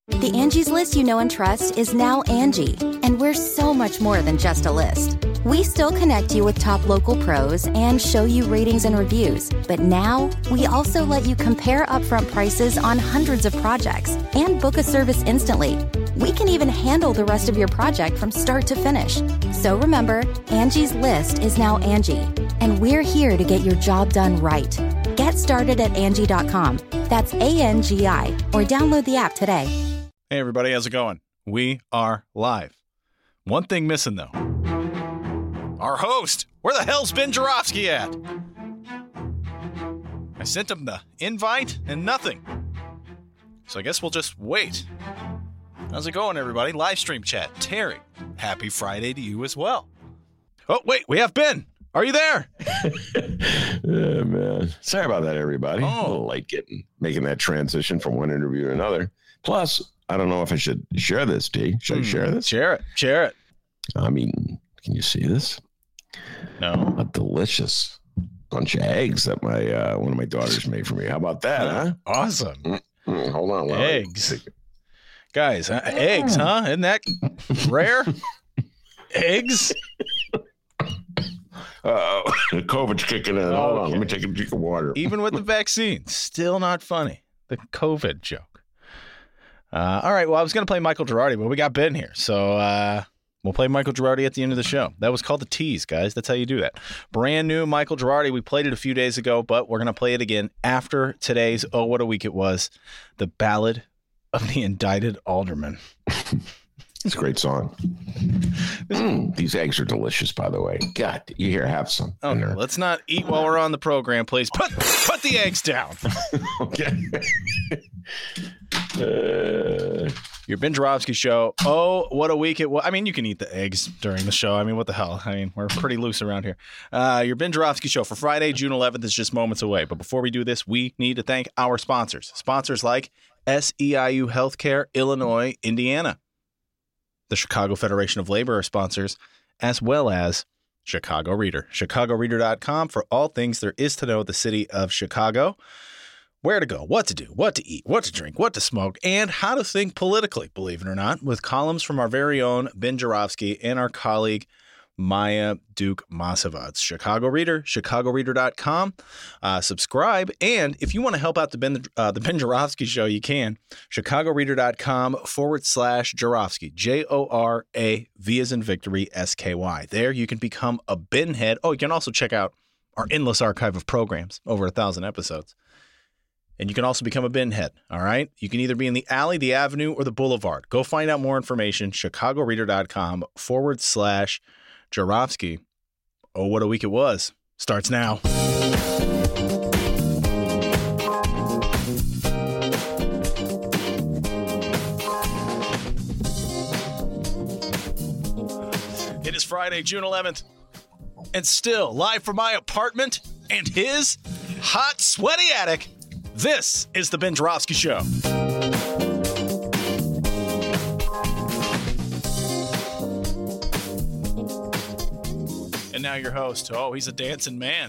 The Angie's List you know and trust is now Angie, and we're so much more than just a list. We still connect you with top local pros and show you ratings and reviews, but now we also let you compare upfront prices on hundreds of projects and book a service instantly. We can even handle the rest of your project from start to finish. So remember, Angie's List is now Angie, and we're here to get your job done right. Get started at Angie.com. That's ANGI, or download the app today. Hey everybody, how's it going? We are live. One thing missing though. Our host. Where the hell's Ben Joravsky at? I sent him the invite and nothing. So I guess we'll just wait. How's it going, everybody? Live stream chat. Terry, happy Friday to you as well. Oh, wait, we have Ben. Are you there? Yeah, man. Sorry about that, everybody. Oh. A little late making that transition from one interview to another. Plus, I don't know if I should share this, D. Should I share this? Share it. I mean, can you see this? No. A delicious bunch of eggs that my one of my daughters made for me. How about that, huh? Awesome. Hold on. Eggs. Guys, eggs, huh? Isn't that rare? Eggs? COVID's kicking in. Hold on. Let me take a drink of water. Even with the vaccine, still not funny. The COVID joke. All right, well, I was going to play Michael Girardi, but we got Ben here. So we'll play Michael Girardi at the end of the show. That was called the tease, guys. That's how you do that. Brand new Michael Girardi. We played it a few days ago, but we're going to play it again after today's Oh, What a Week It Was, the Ballad of the Indicted Alderman. It's a great song. These eggs are delicious, by the way. God, you here, have some. Oh, no, let's not eat while we're on the program, please. Put the eggs down. Okay. Your Ben Joravsky show. Oh, what a week it was. I mean, you can eat the eggs during the show. I mean, what the hell? I mean, we're pretty loose around here. Your Ben Joravsky show for Friday, June 11th is just moments away. But before we do this, we need to thank our sponsors. Sponsors like SEIU Healthcare, Illinois, Indiana. The Chicago Federation of Labor are sponsors, as well as Chicago Reader. ChicagoReader.com for all things there is to know the city of Chicago. Where to go, what to do, what to eat, what to drink, what to smoke, and how to think politically, believe it or not, with columns from our very own Ben Joravsky and our colleague Maya Duke Masavats. Chicago Reader, ChicagoReader.com. Subscribe, and if you want to help out the Ben Joravsky show, you can. ChicagoReader.com/Joravsky. JORAV as in victory, SKY. There you can become a Ben head. Oh, you can also check out our endless archive of programs, over 1,000 episodes. And you can also become a bin head, all right? You can either be in the alley, the avenue, or the boulevard. Go find out more information, chicagoreader.com/Joravsky. Oh, what a week it was. Starts now. It is Friday, June 11th, and still live from my apartment and his hot, sweaty attic. This is the Ben Joravsky Show. And now your host. Oh, he's a dancing man.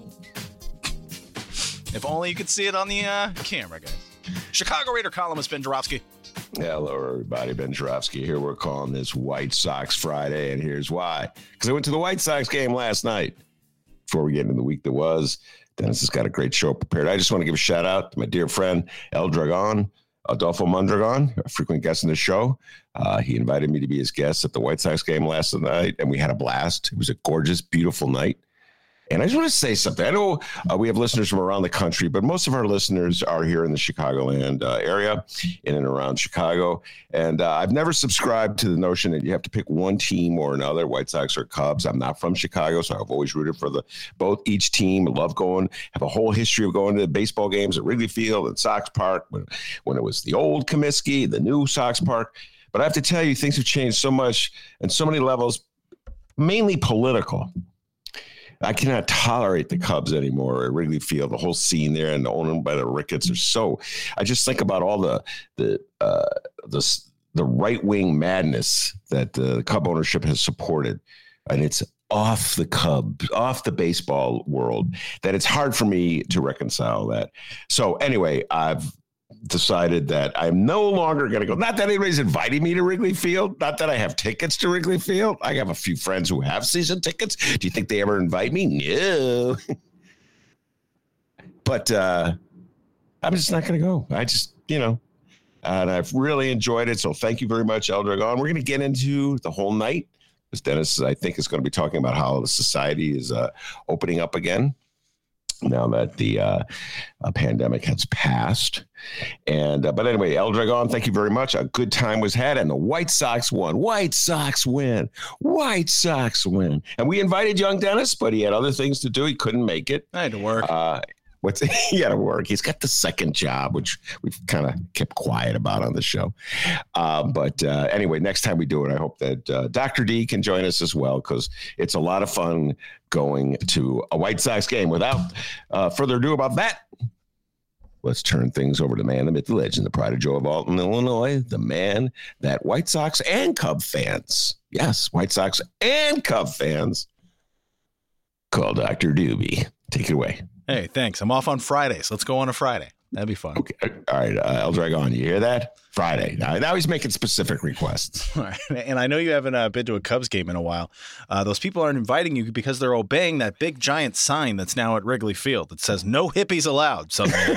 If only you could see it on the camera, guys. Chicago Reader columnist Ben Joravsky. Hello, everybody. Ben Joravsky here. We're calling this White Sox Friday, and here's why. Because I went to the White Sox game last night. Before we get into the week that was, Dennis has got a great show prepared. I just want to give a shout out to my dear friend, El Dragon, Adolfo Mondragon, a frequent guest on the show. He invited me to be his guest at the White Sox game last night, and we had a blast. It was a gorgeous, beautiful night. And I just want to say something. I know we have listeners from around the country, but most of our listeners are here in the Chicagoland area, in and around Chicago. And I've never subscribed to the notion that you have to pick one team or another, White Sox or Cubs. I'm not from Chicago, so I've always rooted for each team. I love going, have a whole history of going to baseball games at Wrigley Field and Sox Park when it was the old Comiskey, the new Sox Park. But I have to tell you, things have changed so much and so many levels, mainly political. I cannot tolerate the Cubs anymore at Wrigley Field. The whole scene there and owned by the Ricketts are so. I just think about all the right wing madness that the Cub ownership has supported, and it's off the baseball world that it's hard for me to reconcile that. So anyway, I've decided that I'm no longer going to go. Not that anybody's inviting me to Wrigley Field. Not that I have tickets to Wrigley Field. I have a few friends who have season tickets. Do you think they ever invite me? No. But I'm just not going to go. I just, and I've really enjoyed it. So thank you very much, El Dragon. We're going to get into the whole night, because Dennis, I think, is going to be talking about how the society is opening up again now that the pandemic has passed. And but anyway, El Dragon, thank you very much. A good time was had, and the White Sox won. White Sox win. White Sox win. And we invited young Dennis, but he had other things to do. He couldn't make it. I had to work. He had to work. He's got the second job, which we've kind of kept quiet about on the show. But anyway, next time we do it, I hope that Dr. D can join us as well, because it's a lot of fun going to a White Sox game. Without further ado about that, let's turn things over to man, the myth, the legend, the pride of Joe of Alton, Illinois, the man that White Sox and Cub fans, yes, White Sox and Cub fans, call Dr. Doobie. Take it away. Hey, thanks. I'm off on Fridays. Let's go on a Friday. That'd be fun. Okay. All right. El Dragon, you hear that? Friday. Now he's making specific requests. All right. And I know you haven't been to a Cubs game in a while. Those people aren't inviting you because they're obeying that big giant sign that's now at Wrigley Field that says no hippies allowed.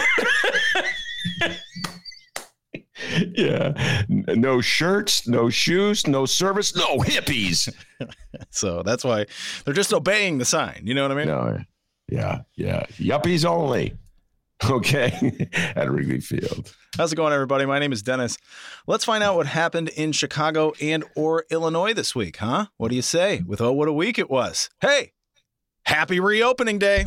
Yeah. No shirts, no shoes, no service, no hippies. So that's why they're just obeying the sign. You know what I mean? No. Yeah. Yuppies only. Okay. At Wrigley Field. How's it going, everybody? My name is Dennis. Let's find out what happened in Chicago and or Illinois this week, huh? What do you say? With what a week it was. Hey, happy reopening day.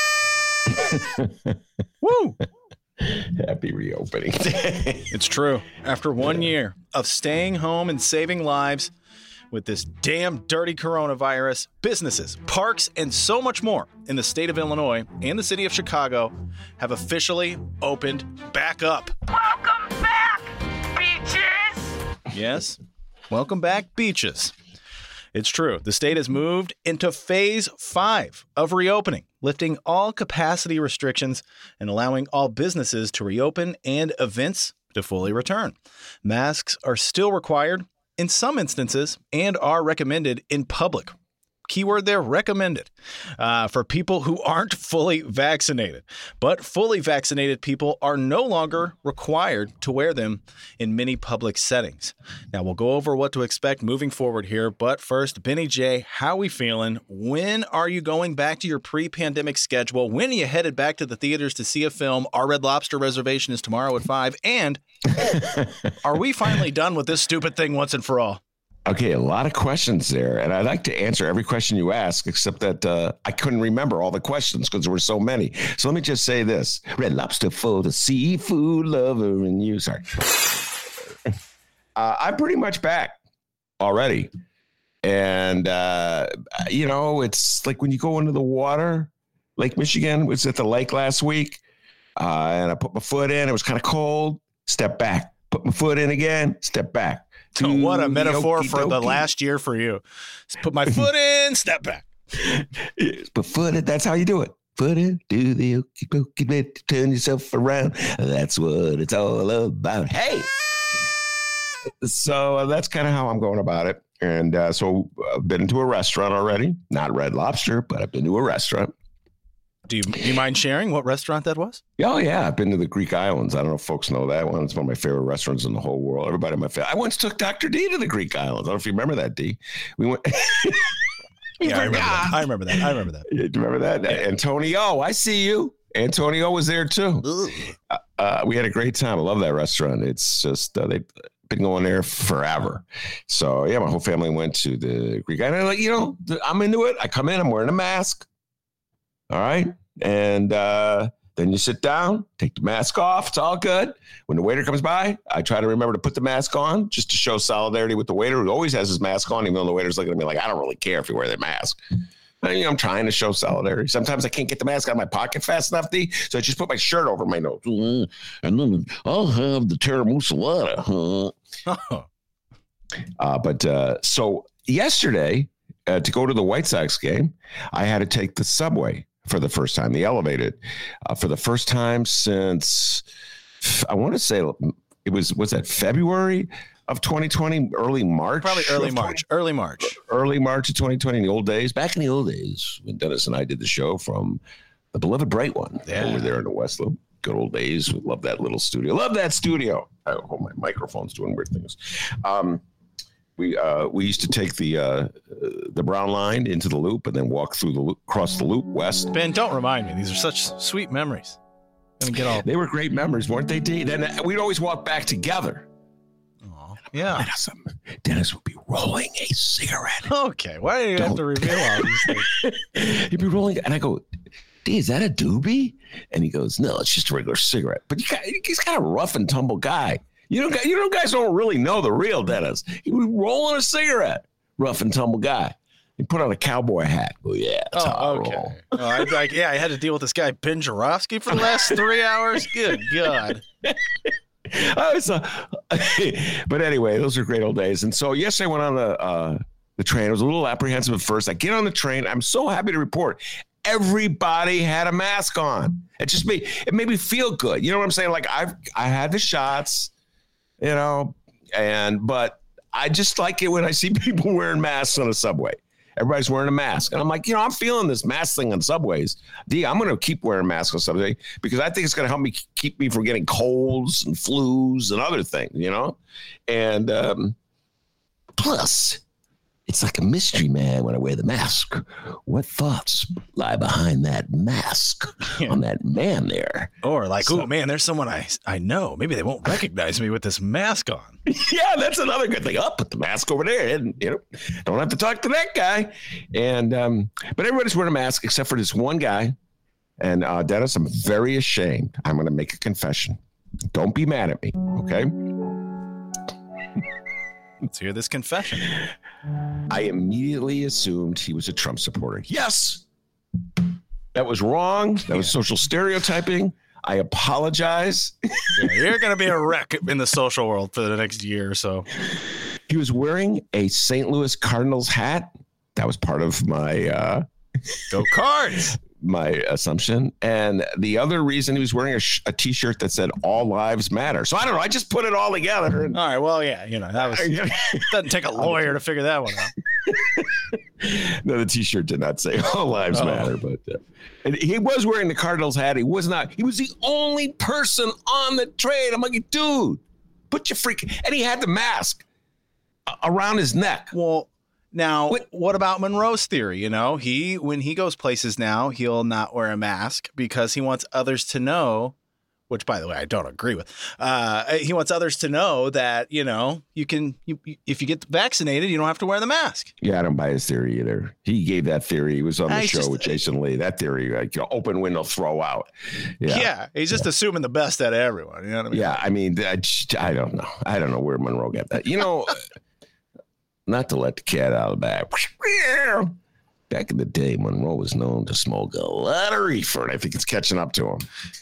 Woo. Happy reopening day. It's true. After 1 year of staying home and saving lives with this damn dirty coronavirus, businesses, parks, and so much more in the state of Illinois and the city of Chicago have officially opened back up. Welcome back, beaches! Yes, welcome back, beaches. It's true. The state has moved into phase 5 of reopening, lifting all capacity restrictions and allowing all businesses to reopen and events to fully return. Masks are still required in some instances and are recommended in public. Keyword there, recommended, for people who aren't fully vaccinated. But fully vaccinated people are no longer required to wear them in many public settings. Now, we'll go over what to expect moving forward here. But first, Benny J, how we feeling? When are you going back to your pre-pandemic schedule? When are you headed back to the theaters to see a film? Our Red Lobster reservation is tomorrow at 5. And are we finally done with this stupid thing once and for all? Okay, a lot of questions there, and I'd like to answer every question you ask, except that I couldn't remember all the questions because there were so many. So let me just say this. Red Lobster for the seafood lover in you. Sorry. I'm pretty much back already. And, it's like when you go into the water, Lake Michigan was at the lake last week, and I put my foot in. It was kind of cold. Step back. Put my foot in again. Step back. What a metaphor for the last year for you. Just put my foot in, step back. Put foot in, that's how you do it. Foot in, do the okey pokey, turn yourself around. That's what it's all about. Hey! So that's kind of how I'm going about it. And so I've been to a restaurant already. Not Red Lobster, but I've been to a restaurant. Do you mind sharing what restaurant that was? Oh, yeah. I've been to the Greek Islands. I don't know if folks know that one. It's one of my favorite restaurants in the whole world. Everybody in my family. I once took Dr. D to the Greek Islands. I don't know if you remember that, D. We went. Yeah, I remember that. You remember that? Yeah. Antonio, I see you. Antonio was there, too. We had a great time. I love that restaurant. It's just they've been going there forever. So, yeah, my whole family went to the Greek Islands. I'm into it. I come in. I'm wearing a mask. All right. And then you sit down, take the mask off. It's all good. When the waiter comes by, I try to remember to put the mask on just to show solidarity with the waiter who always has his mask on, even though the waiter's looking at me like, I don't really care if you wear the mask. I'm trying to show solidarity. Sometimes I can't get the mask out of my pocket fast enough, D, so I just put my shirt over my nose. And then I'll have the tiramisu. So yesterday, to go to the White Sox game, I had to take the subway for the first time, the elevated, for the first time since I want to say it was that February of 2020, early March? Probably early March. Early March of 2020, in the old days. Back in the old days when Dennis and I did the show from the beloved Bright One over there in the West Loop. Good old days. We love that little studio. Love that studio. Oh, my microphone's doing weird things. We used to take the Brown Line into the Loop and then walk through the loop, across the Loop west. Ben, don't remind me. These are such sweet memories. They were great memories, weren't they, D? Then we'd always walk back together. Yeah. Dennis would be rolling a cigarette. Okay. Why do you have to reveal all these things? He'd be rolling, and I go, D, is that a doobie? And he goes, no, it's just a regular cigarette. But he's kind of a rough and tumble guy. You know, guys don't really know the real Dennis. He was rolling a cigarette, rough and tumble guy. He put on a cowboy hat. Oh, yeah. That's how I roll. I had to deal with this guy, Ben Joravsky, for the last 3 hours. Good God. But anyway, those are great old days. And so yesterday I went on the train. I was a little apprehensive at first. I get on the train. I'm so happy to report everybody had a mask on. It made me feel good. You know what I'm saying? Like I had the shots, you know, but I just like it when I see people wearing masks on a subway. Everybody's wearing a mask. And I'm like, I'm feeling this mask thing on subways. I'm going to keep wearing masks on subway because I think it's going to help me keep me from getting colds and flus and other things, you know? And plus, it's like a mystery, man, when I wear the mask. What thoughts lie behind that mask on that man there? Or like, oh, man, there's someone I know. Maybe they won't recognize me with this mask on. Yeah, that's another good thing. I'll put the mask over there and, don't have to talk to that guy. And but everybody's wearing a mask except for this one guy. And Dennis, I'm very ashamed. I'm going to make a confession. Don't be mad at me, okay? Let's hear this confession. I immediately assumed he was a Trump supporter. Yes, that was wrong. That was social stereotyping. I apologize. You're going to be a wreck in the social world for the next year or so. He was wearing a St. Louis Cardinals hat. That was part of my Go Cards. My assumption. And the other reason he was wearing a T-shirt that said "All Lives Matter." So I don't know. I just put it all together. All right. Well, yeah. That was doesn't take a lawyer to figure that one out. No, the T-shirt did not say "All Lives Matter," but and he was wearing the Cardinals hat. He was not. He was the only person on the train. I'm like, dude, put your freaking. And he had the mask around his neck. Well. Now, what about Monroe's theory? When he goes places now, he'll not wear a mask because he wants others to know, which, by the way, I don't agree with. He wants others to know that, you can, if you get vaccinated, you don't have to wear the mask. Yeah, I don't buy his theory either. He gave that theory. He was on the show with Jason Lee. That theory, like, open window, throw out. Yeah, he's just assuming the best out of everyone. You know what I mean? Yeah, I mean, I don't know. I don't know where Monroe got that. Not to let the cat out of the bag. Back in the day, Monroe was known to smoke a lot of reefer, and I think it's catching up to him.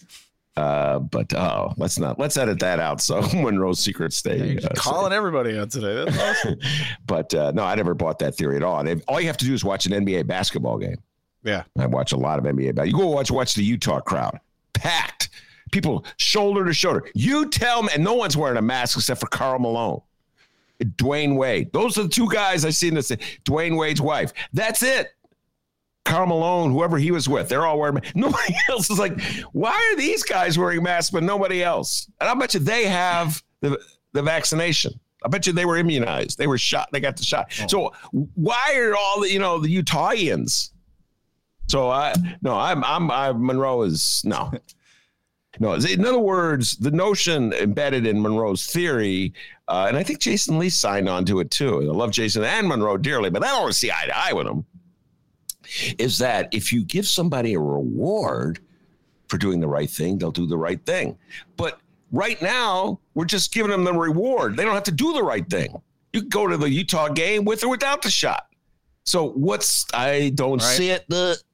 Let's edit that out. So Monroe's secret stay. Calling everybody out today. That's awesome. But no, I never bought that theory at all. And all you have to do is watch an NBA basketball game. Yeah, I watch a lot of NBA basketball. You go watch the Utah crowd, packed, people shoulder to shoulder. You tell me, and no one's wearing a mask except for Karl Malone. Dwayne Wade. Those are the two guys I seen this. Dwayne Wade's wife. That's it. Karl Malone, whoever he was with, they're all wearing masks. Nobody else is like, why are these guys wearing masks but nobody else? And I bet you they have the vaccination. I bet you they were immunized. They were shot. They got the shot. Oh. So why are all the Utahians? So Monroe is no. No, in other words, the notion embedded in Monroe's theory, and I think Jason Lee signed on to it too. I love Jason and Monroe dearly, but I don't see eye to eye with him, is that if you give somebody a reward for doing the right thing, they'll do the right thing. But right now, we're just giving them the reward. They don't have to do the right thing. You can go to the Utah game with or without the shot. So I don't see it.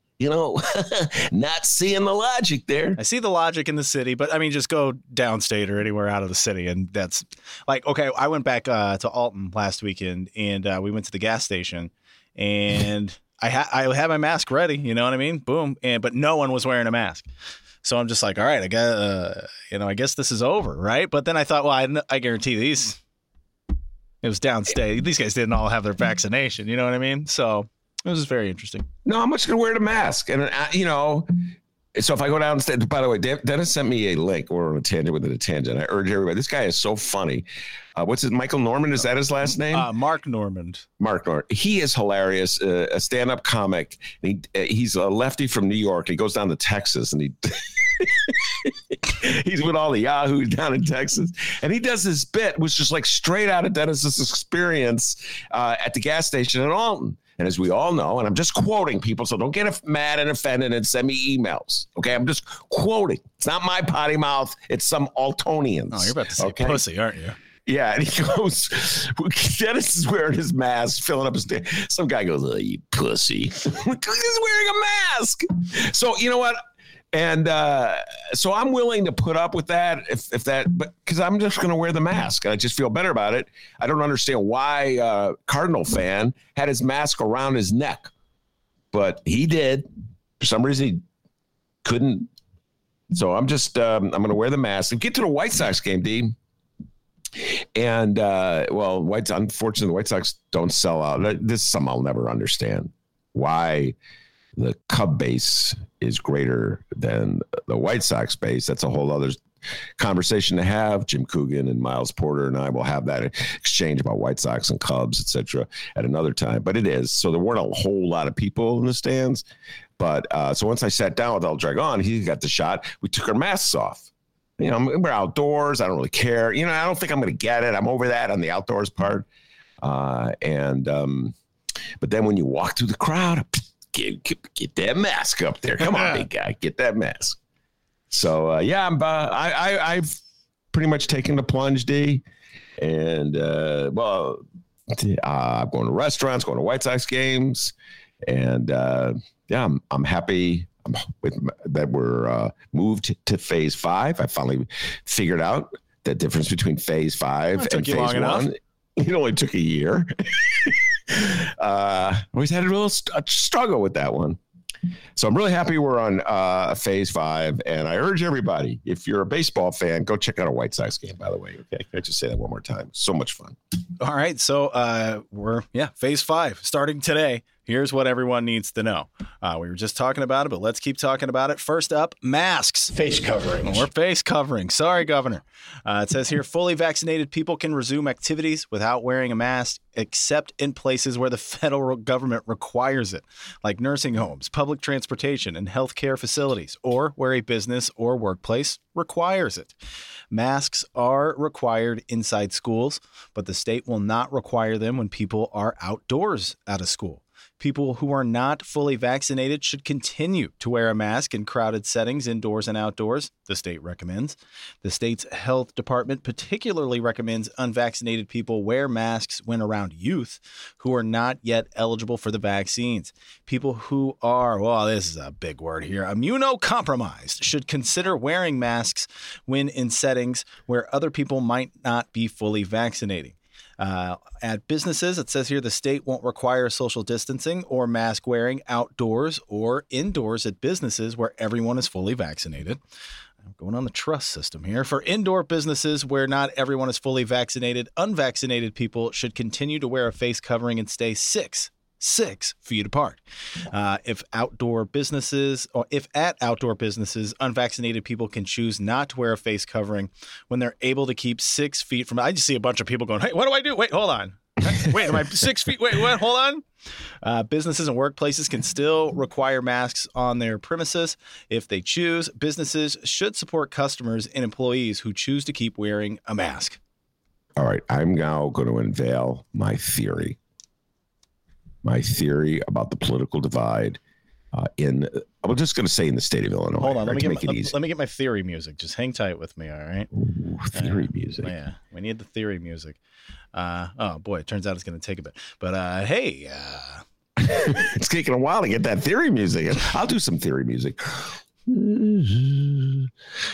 Not seeing the logic there. I see the logic in the city, but I mean, just go downstate or anywhere out of the city. And that's like, okay, I went back to Alton last weekend and we went to the gas station and I had my mask ready. You know what I mean? Boom. But no one was wearing a mask. So I'm just like, all right, I guess this is over, right? But then I thought, well, I guarantee it was downstate. These guys didn't all have their vaccination. You know what I mean? So it was very interesting. No, I'm just going to wear the mask. And, so if I go downstairs, by the way, Dennis sent me a link. We're on a tangent within a tangent. I urge everybody. This guy is so funny. What's his Michael Norman? Is that his last name? Mark Normand. Mark Norman. He is hilarious. A stand-up comic. He's a lefty from New York. He goes down to Texas and he's with all the yahoos down in Texas. And he does this bit, which is just like straight out of Dennis's experience at the gas station in Alton. And as we all know, and I'm just quoting people, so don't get mad and offended and send me emails. Okay, I'm just quoting. It's not my potty mouth. It's some Altonians. Oh, you're about to say pussy, aren't you? Yeah, and he goes, Dennis is wearing his mask, filling up his day. Some guy goes, oh, you pussy. He's wearing a mask. So you know what? And so I'm willing to put up with that if that, but because I'm just going to wear the mask. I just feel better about it. I don't understand why Cardinal fan had his mask around his neck, but he did. For some reason, he couldn't. So I'm just, I'm going to wear the mask and get to the White Sox game, D. And unfortunately, the White Sox don't sell out. This is something I'll never understand. Why the Cub base is greater than the White Sox base. That's a whole other conversation to have. Jim Coogan and Miles Porter and I will have that exchange about White Sox and Cubs, etc., at another time. But it is. So there weren't a whole lot of people in the stands. But so once I sat down with El Dragon, he got the shot. We took our masks off. We're outdoors. I don't really care. I don't think I'm going to get it. I'm over that on the outdoors part. But then when you walk through the crowd, get that mask up there. Come on, big guy, get that mask. So I've pretty much taken the plunge, D. And I'm going to restaurants, going to White Sox games, and I'm happy that we're moved to Phase 5. I finally figured out the difference between Phase 5 and Phase 1. It only took a year. Always had a real struggle with that one. So I'm really happy we're on Phase 5, and I urge everybody, if you're a baseball fan, go check out a White Sox game, by the way. Okay, I just say that one more time. So much fun. All right, so we're Phase 5 starting today. Here's what everyone needs to know. We were just talking about it, but let's keep talking about it. First up, masks. Face covering. Or face covering. Sorry, Governor. It says here, fully vaccinated people can resume activities without wearing a mask, except in places where the federal government requires it, like nursing homes, public transportation, and healthcare facilities, or where a business or workplace requires it. Masks are required inside schools, but the state will not require them when people are outdoors out of school. People who are not fully vaccinated should continue to wear a mask in crowded settings, indoors and outdoors, the state recommends. The state's health department particularly recommends unvaccinated people wear masks when around youth who are not yet eligible for the vaccines. People who are, this is a big word here, immunocompromised should consider wearing masks when in settings where other people might not be fully vaccinated. At businesses, it says here the state won't require social distancing or mask wearing outdoors or indoors at businesses where everyone is fully vaccinated. I'm going on the trust system here. For indoor businesses where not everyone is fully vaccinated, unvaccinated people should continue to wear a face covering and stay 6 feet apart. If at outdoor businesses, unvaccinated people can choose not to wear a face covering when they're able to keep 6 feet from. I just see a bunch of people going, "Hey, what do I do? Wait, hold on. Wait, am I 6 feet? Wait, what? Hold on." Businesses and workplaces can still require masks on their premises if they choose. Businesses should support customers and employees who choose to keep wearing a mask. All right, I'm now going to unveil my theory. My theory about the political divide I'm just going to say in the state of Illinois. Hold on, let me get my theory music. Just hang tight with me, all right? Ooh, theory music. Yeah, we need the theory music. Oh boy, it turns out it's going to take a bit. But hey, it's taking a while to get that theory music. I'll do some theory music. That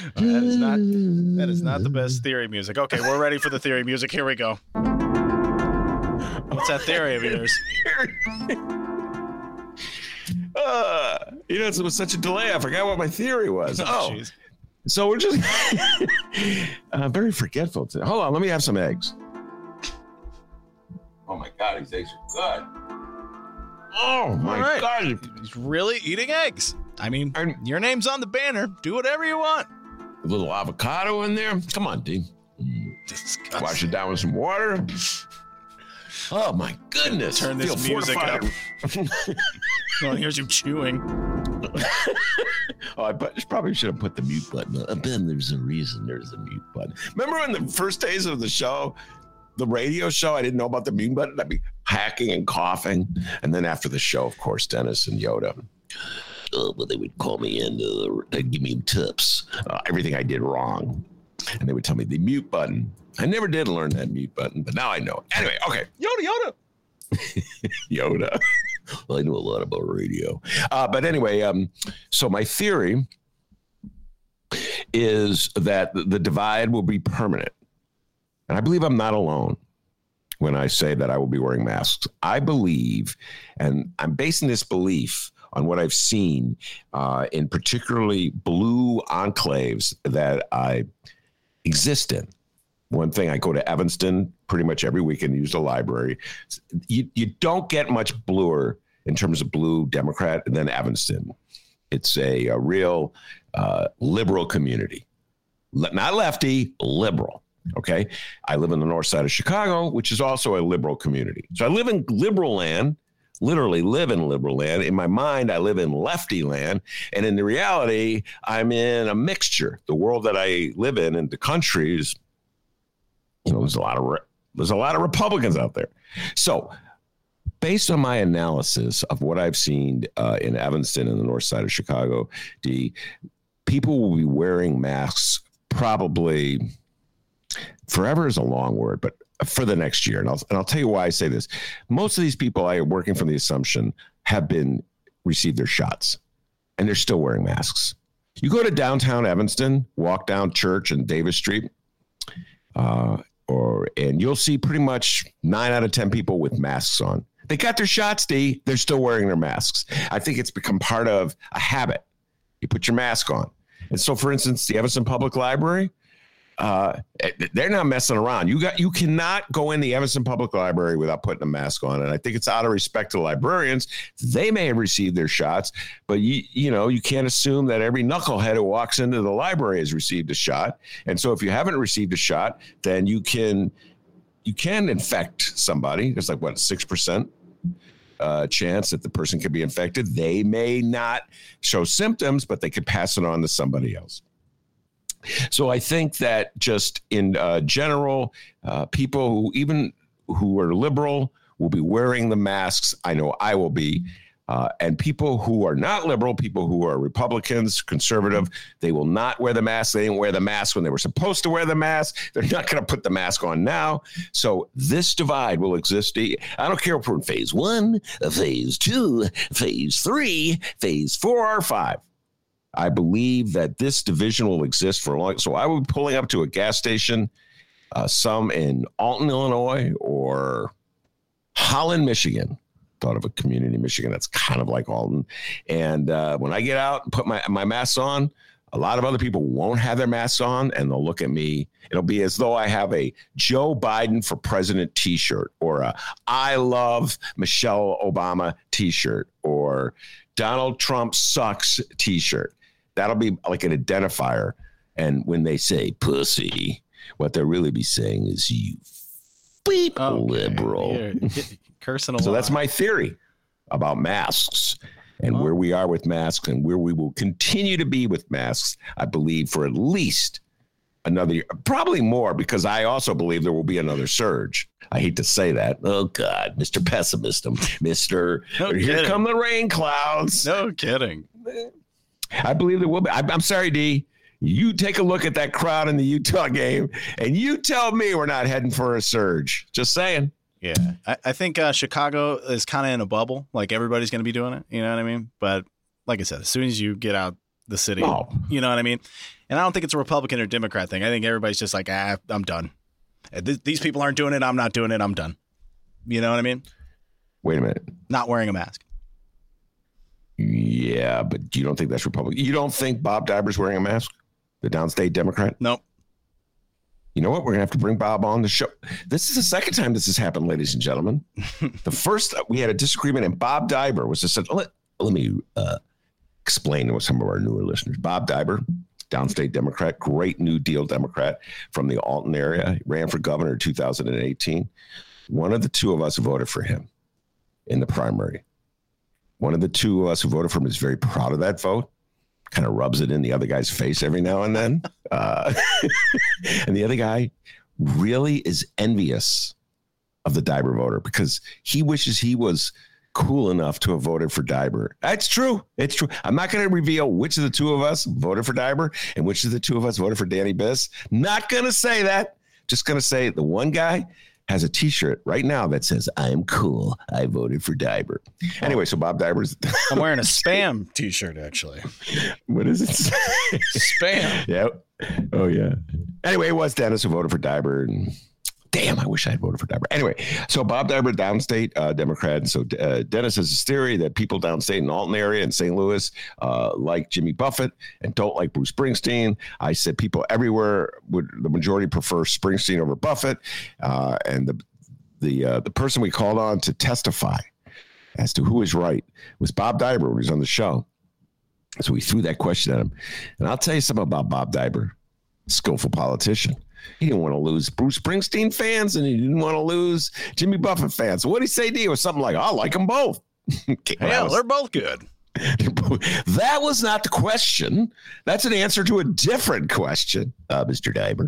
is not the best theory music. Okay, we're ready for the theory music. Here we go. What's that theory of yours? It was such a delay. I forgot what my theory was. Jeez. So we're just very forgetful today. Hold on, let me have some eggs. Oh my God, these eggs are good. Oh my God. He's really eating eggs. I mean, your name's on the banner. Do whatever you want. A little avocado in there. Come on, D. Disgusting. Wash it down with some water. Oh my goodness. Turn this music up. Well, here's you chewing. I probably should have put the mute button on. Ben, there's a reason there's a mute button. Remember in the first days of the show, the radio show, I didn't know about the mute button. I'd be hacking and coughing. And then after the show, of course, Dennis and Yoda. But they would call me in to give me tips. Everything I did wrong. And they would tell me the mute button. I never did learn that mute button, but now I know. Anyway, okay. Yoda. Yoda. Well, I know a lot about radio. But anyway, so my theory is that the divide will be permanent. And I believe I'm not alone when I say that I will be wearing masks. I believe, and I'm basing this belief on what I've seen in particularly blue enclaves that I exist in. One thing, I go to Evanston pretty much every weekend to use the library. You don't get much bluer in terms of blue Democrat than Evanston. It's a real liberal community. Not lefty, liberal. Okay. I live in the north side of Chicago, which is also a liberal community. So I live in liberal land, literally live in liberal land. In my mind, I live in lefty land. And in the reality, I'm in a mixture. The world that I live in and the countries, there's a lot of Republicans out there. So based on my analysis of what I've seen in Evanston and the north side of Chicago, people will be wearing masks probably, forever is a long word, but for the next year. And I'll tell you why I say this. Most of these people, I am working from the assumption, have received their shots, and they're still wearing masks. You go to downtown Evanston, walk down Church and Davis Street, and you'll see pretty much 9 out of 10 people with masks on. They got their shots, D. They're still wearing their masks. I think it's become part of a habit. You put your mask on. And so, for instance, the Evanston Public Library, they're not messing around. You cannot go in the Evanston Public Library without putting a mask on. And I think it's out of respect to librarians. They may have received their shots, but you can't assume that every knucklehead who walks into the library has received a shot. And so if you haven't received a shot, then you can infect somebody. There's like, 6% chance that the person could be infected. They may not show symptoms, but they could pass it on to somebody else. So I think that just in general, people who are liberal will be wearing the masks. I know I will be. And people who are not liberal, people who are Republicans, conservative, they will not wear the mask. They didn't wear the mask when they were supposed to wear the mask. They're not going to put the mask on now. So this divide will exist. I don't care if we're in phase 1, phase 2, phase 3, phase 4, or 5. I believe that this division will exist for a long. So I will be pulling up to a gas station, some in Alton, Illinois, or Holland, Michigan. Thought of a community in Michigan that's kind of like Alton. And when I get out and put my mask on, a lot of other people won't have their masks on, and they'll look at me. It'll be as though I have a Joe Biden for president T-shirt, or a I love Michelle Obama T-shirt, or Donald Trump sucks T-shirt. That'll be like an identifier. And when they say pussy, what they'll really be saying is you beep liberal. Cursing a lot. So that's my theory about masks and where we are with masks and where we will continue to be with masks, I believe, for at least another year, probably more, because I also believe there will be another surge. I hate to say that. Oh, God, Mr. Pessimism, here come the rain clouds. No kidding. I believe there will be. I'm sorry, D. You take a look at that crowd in the Utah game, and you tell me we're not heading for a surge. Just saying. Yeah, I think Chicago is kind of in a bubble. Like, everybody's going to be doing it. You know what I mean? But like I said, as soon as you get out the city, you know what I mean? And I don't think it's a Republican or Democrat thing. I think everybody's just like, I'm done. These people aren't doing it. I'm not doing it. I'm done. You know what I mean? Wait a minute. Not wearing a mask. Yeah, but you don't think that's Republican? You don't think Bob Diber's wearing a mask? The downstate Democrat? Nope. You know what? We're going to have to bring Bob on the show. This is the second time this has happened, ladies and gentlemen. The first, we had a disagreement, and Bob Diber was just, let me explain to some of our newer listeners. Bob Diber, downstate Democrat, great New Deal Democrat from the Alton area. He ran for governor in 2018. One of the two of us voted for him in the primary. One of the two of us who voted for him is very proud of that vote. Kind of rubs it in the other guy's face every now and then. And the other guy really is envious of the Diber voter because he wishes he was cool enough to have voted for Diber. That's true. It's true. I'm not going to reveal which of the two of us voted for Diber and which of the two of us voted for Danny Biss. Not going to say that. Just going to say the one guy has a T-shirt right now that says, "I'm cool. I voted for Diber." Anyway, so Bob Diber's. I'm wearing a spam T-shirt, actually. What does it say? Spam. Yeah. Oh, yeah. Anyway, it was Dennis who voted for Diber. And damn, I wish I had voted for Diber. Anyway, so Bob Diber, downstate Democrat. And so Dennis has this theory that people downstate in the Alton area in St. Louis like Jimmy Buffett and don't like Bruce Springsteen. I said people everywhere the majority prefer Springsteen over Buffett. And the person we called on to testify as to who is right was Bob Diber when he was on the show. So we threw that question at him. And I'll tell you something about Bob Diber, skillful politician. He didn't want to lose Bruce Springsteen fans, and he didn't want to lose Jimmy Buffett fans. So what did he say to you? It was something like, "I like them both." Yeah, they're both good. That was not the question. That's an answer to a different question, Mr. Diber.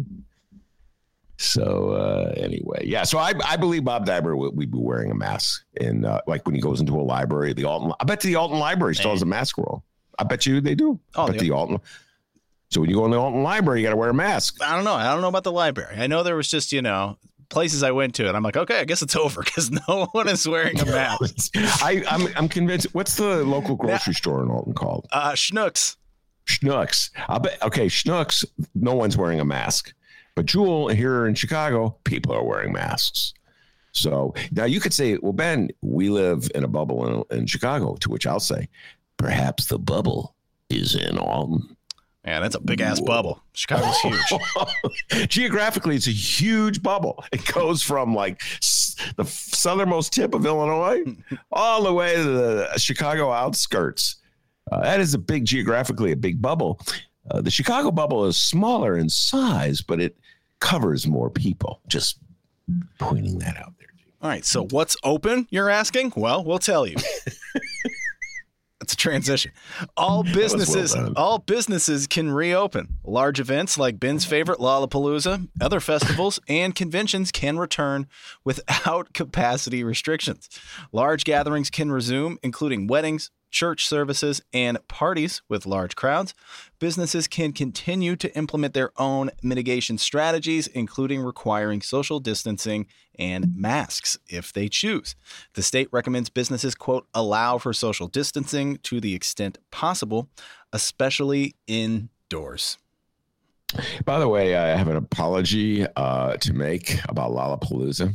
So anyway, yeah. So I believe Bob Diber will be wearing a mask in like when he goes into a library. The Alton. I bet the Alton Library still has a mask rule. I bet you they do. Oh, the Alton. So when you go in the Alton Library, you got to wear a mask. I don't know. I don't know about the library. I know there was just, places I went to, and I'm like, okay, I guess it's over because no one is wearing a mask. I'm convinced. What's the local grocery store in Alton called? Schnucks. Schnucks. I bet. Okay, Schnucks. No one's wearing a mask, but Jewel here in Chicago, people are wearing masks. So now you could say, well, Ben, we live in a bubble in Chicago. To which I'll say, perhaps the bubble is in Alton. Man, that's a big ass bubble. Chicago's huge. Geographically, it's a huge bubble. It goes from like the southernmost tip of Illinois all the way to the Chicago outskirts. That is geographically a big bubble. The Chicago bubble is smaller in size, but it covers more people. Just pointing that out there. All right. So what's open, you're asking? Well, we'll tell you. It's a transition. All businesses can reopen. Large events like Ben's favorite Lollapalooza, other festivals, and conventions can return without capacity restrictions. Large gatherings can resume, including weddings, church services, and parties with large crowds. Businesses can continue to implement their own mitigation strategies, including requiring social distancing and masks if they choose. The state recommends businesses, quote, allow for social distancing to the extent possible, especially indoors. By the way, I have an apology to make about Lollapalooza.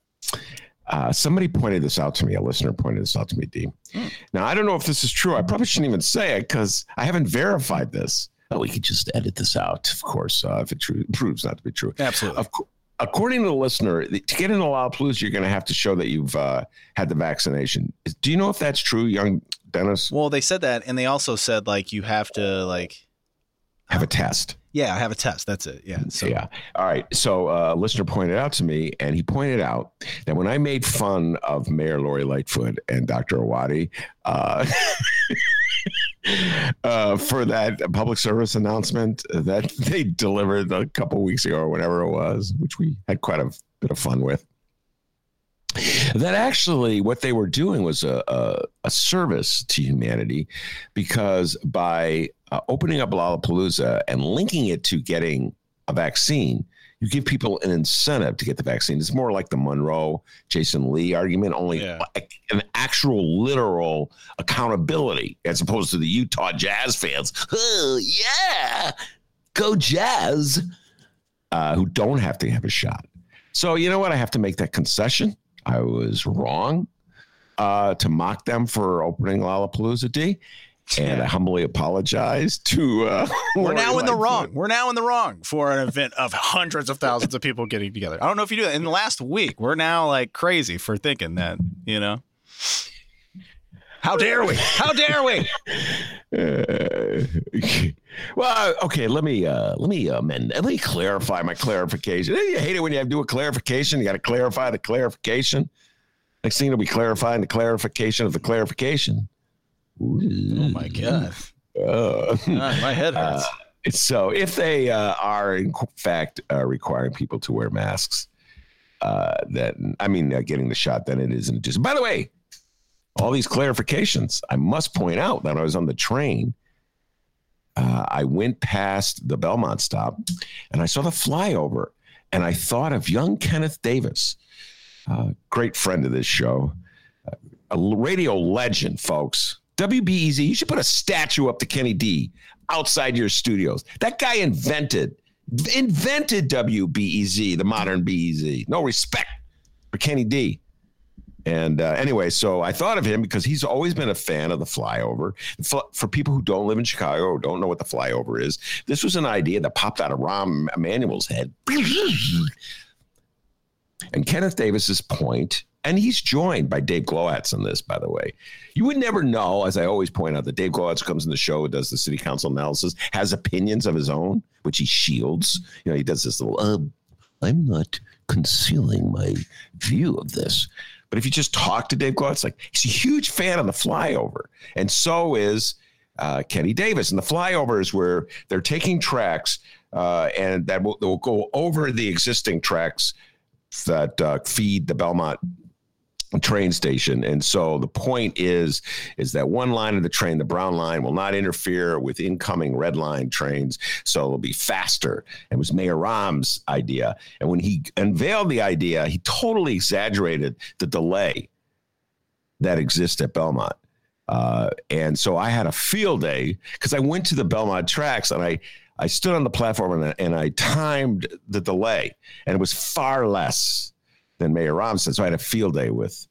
Somebody pointed this out to me. A listener pointed this out to me, D. Now, I don't know if this is true. I probably shouldn't even say it because I haven't verified this. Oh, we could just edit this out, of course, if it proves not to be true. Absolutely. According to the listener, to get into Lollapalooza, you're going to have to show that you've had the vaccination. Do you know if that's true, young Dennis? Well, they said that, and they also said, you have to, have a test. Yeah, I have a test. That's it. Yeah. So. Yeah. All right. So a listener pointed out to me, and he pointed out that when I made fun of Mayor Lori Lightfoot and Dr. Awadi for that public service announcement that they delivered a couple weeks ago or whenever it was, which we had quite a bit of fun with, that actually what they were doing was a service to humanity, because by opening up Lollapalooza and linking it to getting a vaccine, you give people an incentive to get the vaccine. It's more like the Monroe, Jason Lee argument, only an actual literal accountability as opposed to the Utah Jazz fans. Oh, yeah, go Jazz, who don't have to have a shot. So you know what? I have to make that concession. I was wrong. to mock them for opening Lollapalooza, D. And I humbly apologize to. We're now in the wrong. We're now in the wrong for an event of hundreds of thousands of people getting together. I don't know if you do that. In the last week, we're now like crazy for thinking that, you know. How dare we? How dare we? Well, okay. Let me amend. Let me clarify my clarification. You hate it when you have to do a clarification. You got to clarify the clarification. Next thing, you'll be clarifying the clarification of the clarification. Ooh. Oh my God. My head hurts. So if they are in fact requiring people to wear masks, getting the shot, then it isn't just. By the way, all these clarifications, I must point out that I was on the train. I went past the Belmont stop and I saw the flyover and I thought of young Kenneth Davis, great friend of this show, a radio legend, folks. WBEZ, you should put a statue up to Kenny D outside your studios. That guy invented WBEZ, the modern BEZ. No respect for Kenny D. And anyway, so I thought of him because he's always been a fan of the flyover. For people who don't live in Chicago or don't know what the flyover is, this was an idea that popped out of Rahm Emanuel's head. And Kenneth Davis's point, and he's joined by Dave Glowacz on this, by the way. You would never know, as I always point out, that Dave Glowacz comes in the show, does the city council analysis, has opinions of his own, which he shields. You know, he does this little, I'm not concealing my view of this. But if you just talk to Dave Glowacz, like, he's a huge fan of the flyover. And so is Kenny Davis. And the flyover is where they're taking tracks and that will go over the existing tracks that feed the Belmont train station. And so the point is that one line of the train, the brown line, will not interfere with incoming red line trains. So it'll be faster. It was Mayor Rahm's idea. And when he unveiled the idea, he totally exaggerated the delay that exists at Belmont. And so I had a field day because I went to the Belmont tracks and I stood on the platform and I timed the delay, and it was far less than Mayor Rahm said. So I had a field day with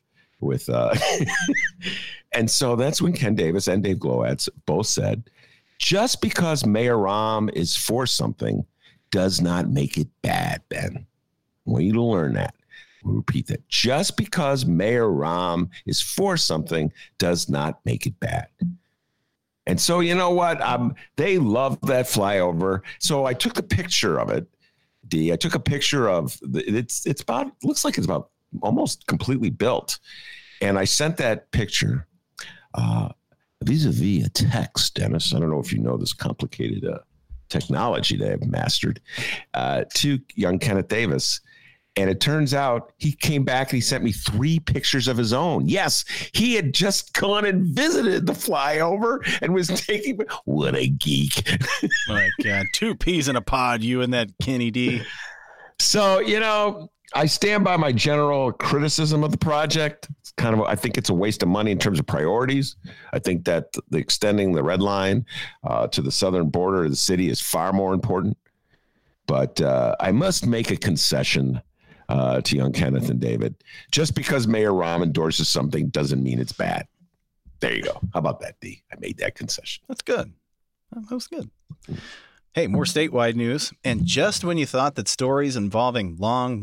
and so that's when Ken Davis and Dave Glowacz both said, just because Mayor Rahm is for something does not make it bad, Ben. I want you to learn that. We'll repeat that. Just because Mayor Rahm is for something does not make it bad. And so, you know what? They love that flyover. So I took a picture of it. I took a picture of looks like it's about almost completely built. And I sent that picture vis-a-vis a text, Dennis. I don't know if you know this complicated technology that I've mastered to young Kenneth Davis. And it turns out he came back and he sent me 3 pictures of his own. Yes, he had just gone and visited the flyover and was taking. What a geek. My God, 2 peas in a pod, you and that Kenny D. So, you know, I stand by my general criticism of the project. It's kind of, I think it's a waste of money in terms of priorities. I think that the extending the red line to the southern border of the city is far more important. But I must make a concession to young Kenneth and David. Just because Mayor Rahm endorses something doesn't mean it's bad. There you go. How about that, D? I made that concession. That's good. That was good. Hey, more statewide news. And just when you thought that stories involving long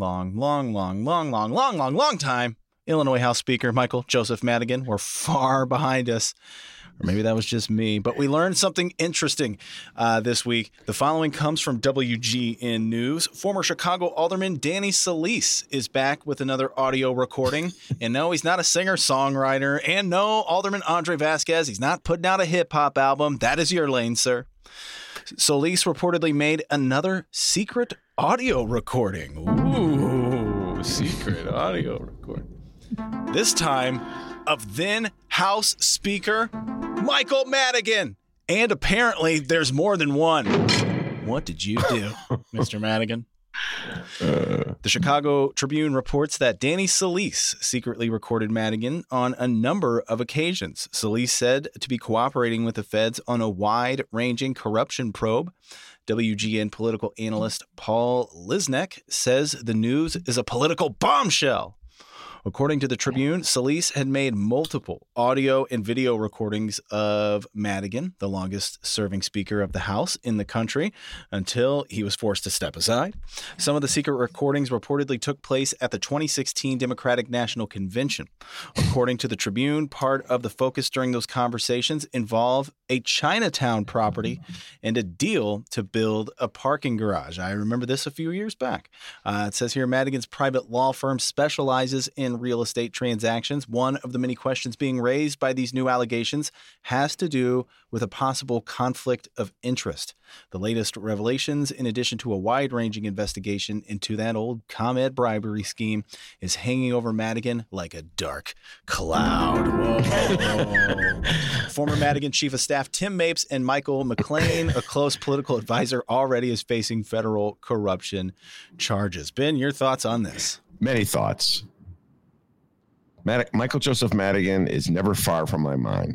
time Illinois House Speaker Michael Joseph Madigan were far behind us, or maybe that was just me, but we learned something interesting this week. The following comes from WGN News. Former Chicago Alderman Danny Solis is back with another audio recording. And no, he's not a singer-songwriter. And no, Alderman Andre Vasquez, he's not putting out a hip-hop album. That is your lane, sir. Solis reportedly made another secret audio recording. Ooh, secret audio recording. This time of then House Speaker Michael Madigan. And apparently there's more than one. What did you do, Mr. Madigan? The Chicago Tribune reports that Danny Solis secretly recorded Madigan on a number of occasions. Solis said to be cooperating with the feds on a wide-ranging corruption probe. WGN political analyst Paul Lisnek says the news is a political bombshell. According to the Tribune, Solis had made multiple audio and video recordings of Madigan, the longest-serving Speaker of the House in the country, until he was forced to step aside. Some of the secret recordings reportedly took place at the 2016 Democratic National Convention. According to the Tribune, part of the focus during those conversations involved a Chinatown property and a deal to build a parking garage. I remember this a few years back. It says here, Madigan's private law firm specializes in real estate transactions. One of the many questions being raised by these new allegations has to do with a possible conflict of interest. The latest revelations, in addition to a wide-ranging investigation into that old ComEd bribery scheme, is hanging over Madigan like a dark cloud. Whoa. Former Madigan Chief of Staff Tim Mapes and Michael McLean, a close political advisor, already is facing federal corruption charges. Ben, your thoughts on this? Many thoughts. Michael Joseph Madigan is never far from my mind.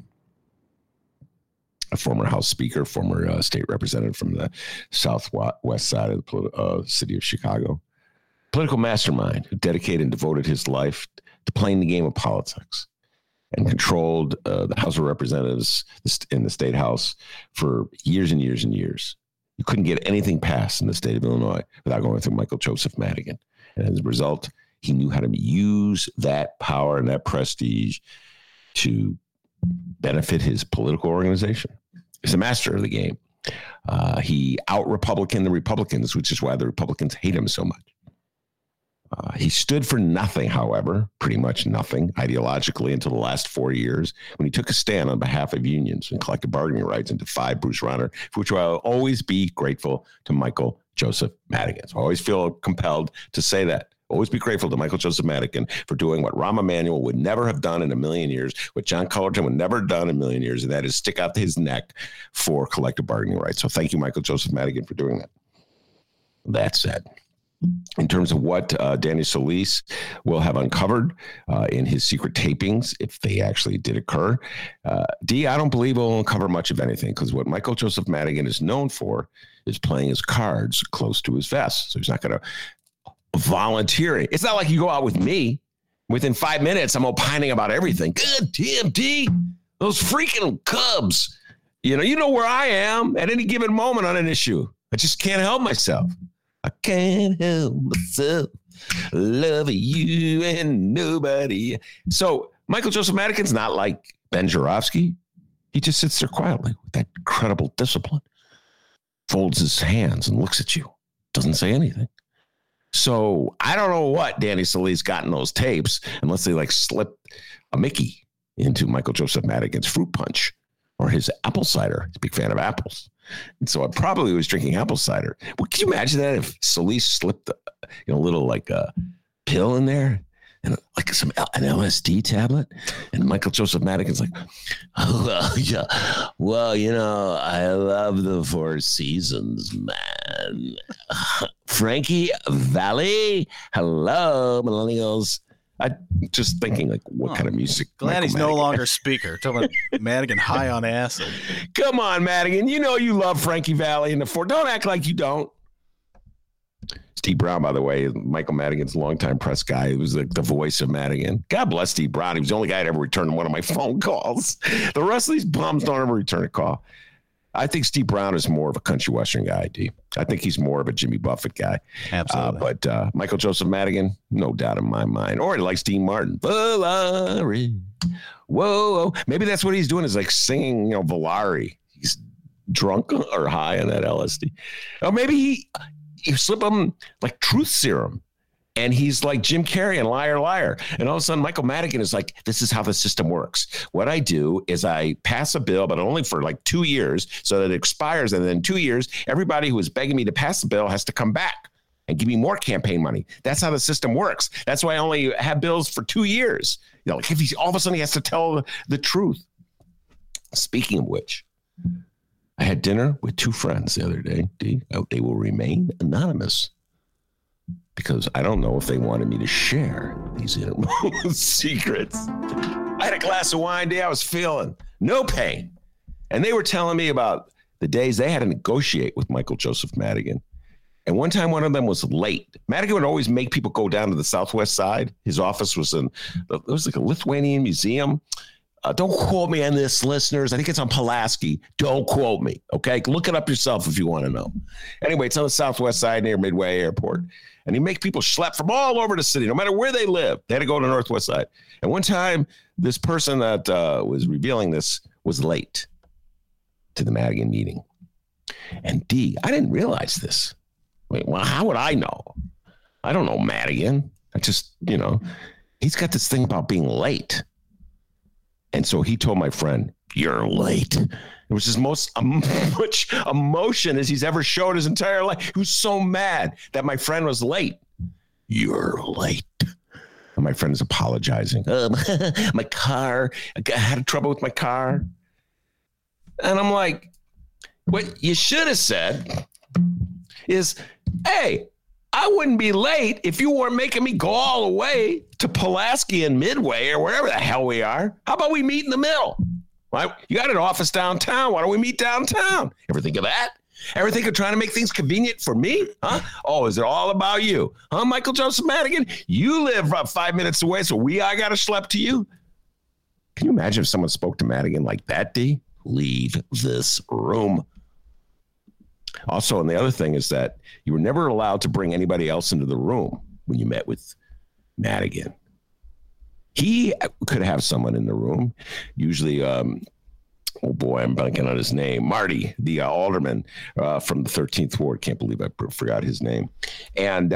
A former House Speaker, former state representative from the southwest side of the city of Chicago. Political mastermind who dedicated and devoted his life to playing the game of politics and controlled the House of Representatives in the State House for years and years and years. You couldn't get anything passed in the state of Illinois without going through Michael Joseph Madigan. And as a result, he knew how to use that power and that prestige to benefit his political organization. He's a master of the game. He out-Republicaned the Republicans, which is why the Republicans hate him so much. He stood for nothing, however, pretty much nothing, ideologically until the last 4 years when he took a stand on behalf of unions and collective bargaining rights and defied Bruce Rauner, for which I'll always be grateful to Michael Joseph Madigan. So I always feel compelled to say that. Always be grateful to Michael Joseph Madigan for doing what Rahm Emanuel would never have done in a million years, what John Cullerton would never have done in a million years, and that is stick out his neck for collective bargaining rights. So thank you, Michael Joseph Madigan, for doing that. That said, in terms of what Danny Solis will have uncovered in his secret tapings, if they actually did occur, I don't believe we'll uncover much of anything, because what Michael Joseph Madigan is known for is playing his cards close to his vest. So he's not going to volunteer. It's not like you go out with me. Within 5 minutes, I'm opining about everything. Good damn, D. Those freaking Cubs. You know where I am at any given moment on an issue. I just can't help myself. I can't help myself. Loving you and nobody. So Michael Joseph Madigan's not like Ben Joravsky. He just sits there quietly with that incredible discipline, folds his hands and looks at you, doesn't say anything. So I don't know what Danny Solis got in those tapes, unless they slip a Mickey into Michael Joseph Madigan's fruit punch or his apple cider. He's a big fan of apples. And so I probably was drinking apple cider. Well, can you imagine that if Solis slipped a little pill in there and an LSD tablet, and Michael Joseph Madigan's like, oh, well, yeah. Well, I love the Four Seasons, man. Frankie Valli, hello, millennials. I'm just thinking, what kind of music? Glad Michael he's Madigan. no longer speaker. Talking about Madigan high on acid. Come on, Madigan. You know you love Frankie Valli and the Four. Don't act like you don't. Steve Brown, by the way, Michael Madigan's longtime press guy. He was the voice of Madigan. God bless Steve Brown. He was the only guy that ever returned one of my phone calls. The rest of these bums don't ever return a call. I think Steve Brown is more of a country western guy, D. I think he's more of a Jimmy Buffett guy. Absolutely. But Michael Joseph Madigan, no doubt in my mind. Or he likes Dean Martin. Volare. Whoa. Maybe that's what he's doing, is singing, Volare. He's drunk or high on that LSD. Or maybe you slip him truth serum, and he's like Jim Carrey and Liar Liar. And all of a sudden, Michael Madigan is like, this is how the system works. What I do is I pass a bill, but only for 2 years, so that it expires. And then 2 years, everybody who is begging me to pass the bill has to come back and give me more campaign money. That's how the system works. That's why I only have bills for 2 years. If he all of a sudden he has to tell the truth. Speaking of which, I had dinner with 2 friends the other day. They will remain anonymous, because I don't know if they wanted me to share these innermost secrets. I had a glass of wine, I was feeling no pain. And they were telling me about the days they had to negotiate with Michael Joseph Madigan And one time, one of them was late. Madigan would always make people go down to the Southwest side. His office was it was like a Lithuanian museum. Don't quote me on this, listeners. I think it's on Pulaski. Don't quote me, okay? Look it up yourself if you want to know. Anyway, it's on the Southwest side near Midway Airport. And he make people schlep from all over the city, no matter where they live. They had to go to the Northwest side. And one time, this person that was revealing this was late to the Madigan meeting. And I didn't realize this. Wait, well, how would I know? I don't know Madigan. I just, he's got this thing about being late. And so he told my friend, "You're late." It was his most much emotion as he's ever showed his entire life. He was so mad that my friend was late. "You're late." And my friend is apologizing. My car, I had trouble with my car. And I'm like, what you should have said is, "Hey, I wouldn't be late if you weren't making me go all the way to Pulaski and Midway or wherever the hell we are. How about we meet in the middle? Right? You got an office downtown. Why don't we meet downtown? Ever think of that? Ever think of trying to make things convenient for me? Huh? Oh, is it all about you? Huh, Michael Joseph Madigan? You live 5 minutes away, so I got to schlep to you? Can you imagine if someone spoke to Madigan like that, D? Leave this room. Also, and the other thing is that you were never allowed to bring anybody else into the room when you met with Madigan. He could have someone in the room, usually, oh boy, I'm blanking on his name, Marty, the alderman from the 13th Ward. Can't believe I forgot his name. And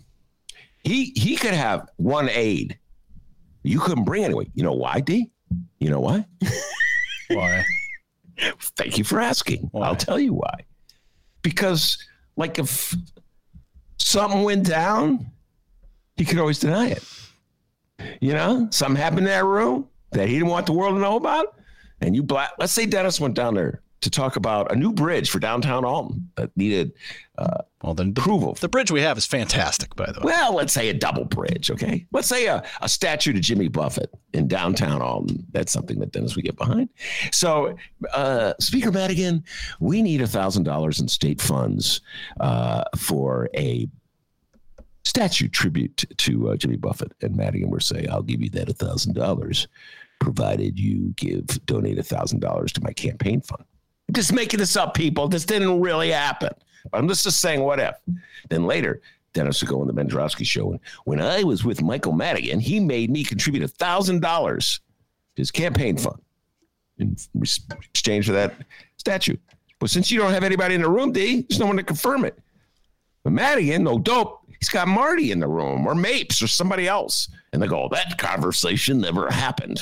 he could have one aide. You couldn't bring anyone. You know why, D? You know why? Why? Thank you for asking. Why? I'll tell you why. Because, like, if something went down, he could always deny it. Something happened in that room that he didn't want the world to know about. And let's say Dennis went down there to talk about a new bridge for downtown Alton that needed approval. The bridge we have is fantastic, by the way. Well, let's say a double bridge, okay? Let's say a statue to Jimmy Buffett in downtown Alton. That's something that Dennis would get behind. So, Speaker Madigan, we need $1,000 in state funds for a statue tribute to Jimmy Buffett. And Madigan would say, "I'll give you that $1,000, provided you donate $1,000 to my campaign fund." I'm just making this up, people. This didn't really happen. I'm just saying, what if? Then later, Dennis would go on the Ben Joravsky Show. And when I was with Michael Madigan, he made me contribute $1,000 to his campaign fund in exchange for that statue. But since you don't have anybody in the room, D, there's no one to confirm it. But Madigan, no dope, he's got Marty in the room or Mapes or somebody else. And they go, "That conversation never happened."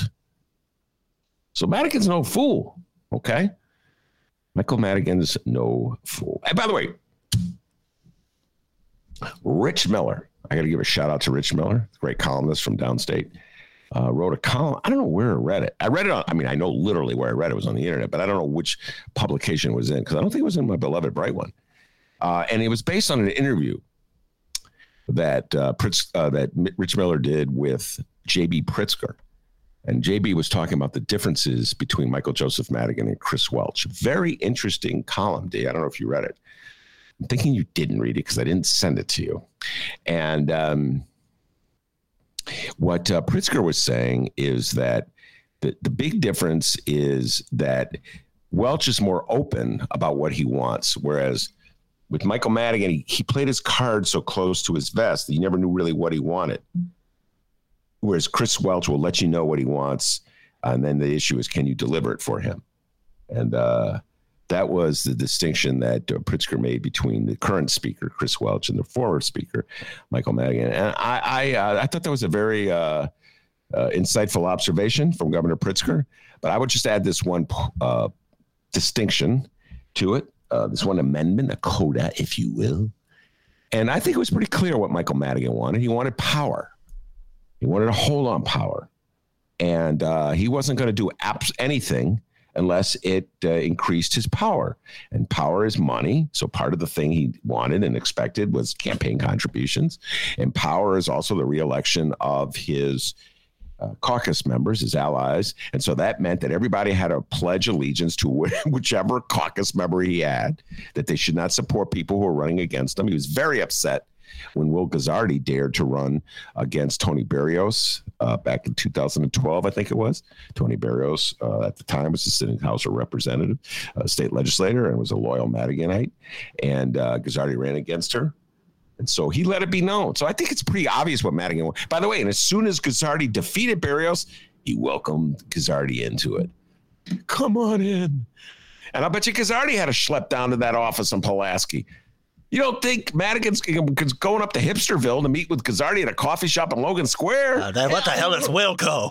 So Madigan's no fool, okay? Michael Madigan's no fool. And by the way, Rich Miller, I got to give a shout out to Rich Miller, great columnist from downstate, wrote a column. I don't know where I read it. I read it I know literally where I read it was on the internet, but I don't know which publication it was in because I don't think it was in my beloved Bright One. And it was based on an interview that Rich Miller did with J.B. Pritzker. And JB was talking about the differences between Michael Joseph Madigan and Chris Welch. Very interesting column, D. I don't know if you read it. I'm thinking you didn't read it because I didn't send it to you. And what Pritzker was saying is that the big difference is that Welch is more open about what he wants, whereas with Michael Madigan, he played his cards so close to his vest that he never knew really what he wanted. Whereas Chris Welch will let you know what he wants, and then the issue is, can you deliver it for him? And that was the distinction that Pritzker made between the current speaker, Chris Welch, and the former speaker, Michael Madigan. And I thought that was a very insightful observation from Governor Pritzker. But I would just add this one distinction to it, this one amendment, a coda, if you will. And I think it was pretty clear what Michael Madigan wanted. He wanted power. He wanted to hold on power. And he wasn't going to do anything unless it increased his power. And power is money. So part of the thing he wanted and expected was campaign contributions. And power is also the reelection of his caucus members, his allies. And so that meant that everybody had to pledge allegiance to whichever caucus member he had, that they should not support people who were running against him. He was very upset when Will Guzzardi dared to run against Tony Berrios back in 2012, I think it was. Tony Berrios at the time was the sitting House of Representative, state legislator, and was a loyal Madiganite. And Guzzardi ran against her. And so he let it be known. So I think it's pretty obvious what Madigan wanted. By the way, and as soon as Guzzardi defeated Berrios, he welcomed Guzzardi into it. Come on in. And I bet you Guzzardi had to schlep down to that office in Pulaski. You don't think Madigan's going up to Hipsterville to meet with Guzzardi at a coffee shop in Logan Square? What the hell is Wilco?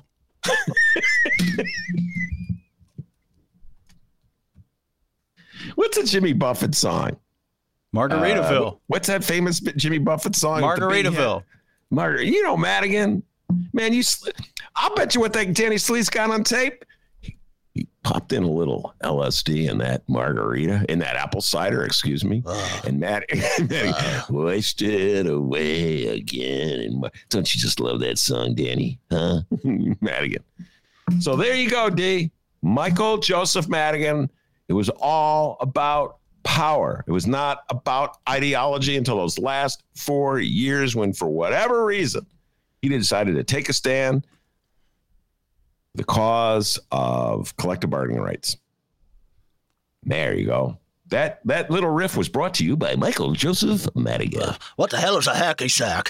What's a Jimmy Buffett song? Margaritaville. What's that famous Jimmy Buffett song? Margaritaville. You know, Madigan. Man, I'll bet you what that Danny Sleaze got on tape. He popped in a little LSD in that margarita, in that apple cider, excuse me. And Madigan wasted away again. Don't you just love that song, Danny? Huh? Madigan. So there you go, D. Michael Joseph Madigan. It was all about power. It was not about ideology until those last 4 years when, for whatever reason, he decided to take a stand the cause of collective bargaining rights. There you go. That little riff was brought to you by Michael Joseph Madigan. What the hell is a hacky sack?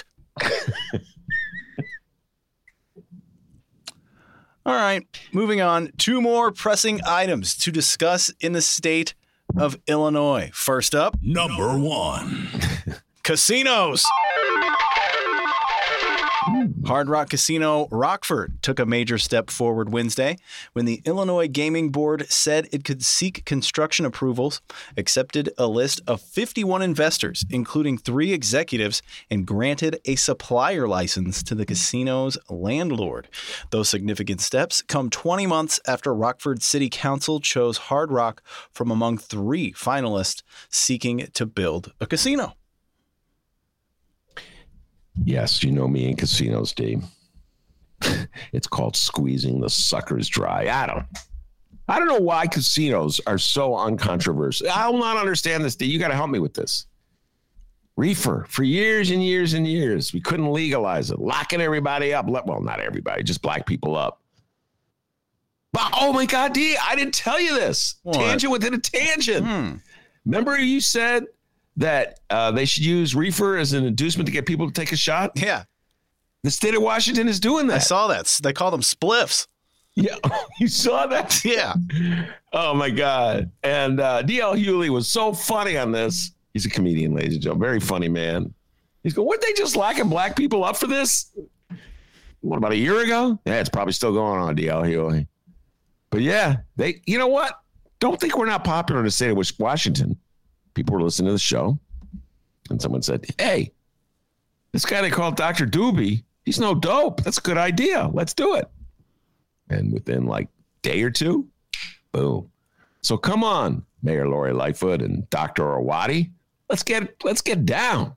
All right, moving on. 2 more pressing items to discuss in the state of Illinois. First up, number 1. casinos. Hard Rock Casino Rockford took a major step forward Wednesday when the Illinois Gaming Board said it could seek construction approvals, accepted a list of 51 investors, including 3 executives, and granted a supplier license to the casino's landlord. Those significant steps come 20 months after Rockford City Council chose Hard Rock from among 3 finalists seeking to build a casino. Yes, you know me in casinos, Dave. It's called squeezing the suckers dry. I don't know why casinos are so uncontroversial. I'll not understand this, Dave. You got to help me with this. Reefer, for years and years and years, we couldn't legalize it, locking everybody up. Well, not everybody, just black people up. But, oh my God, D, I didn't tell you this. What? Tangent within a tangent. Remember you said that they should use reefer as an inducement to get people to take a shot? Yeah. The state of Washington is doing that. I saw that. They call them spliffs. Yeah. You saw that? Yeah. Oh, my God. And D.L. Hewley was so funny on this. He's a comedian, ladies and gentlemen. Very funny man. He's going, weren't they just locking black people up for this? What, about a year ago? Yeah, it's probably still going on, D.L. Hewley. But, yeah, you know what? Don't think we're not popular in the state of Washington. People were listening to the show, and someone said, hey, this guy they call Dr. Doobie, he's no dope. That's a good idea. Let's do it. And within like a day or 2, boom. So come on, Mayor Lori Lightfoot and Dr. Arwady, let's get down.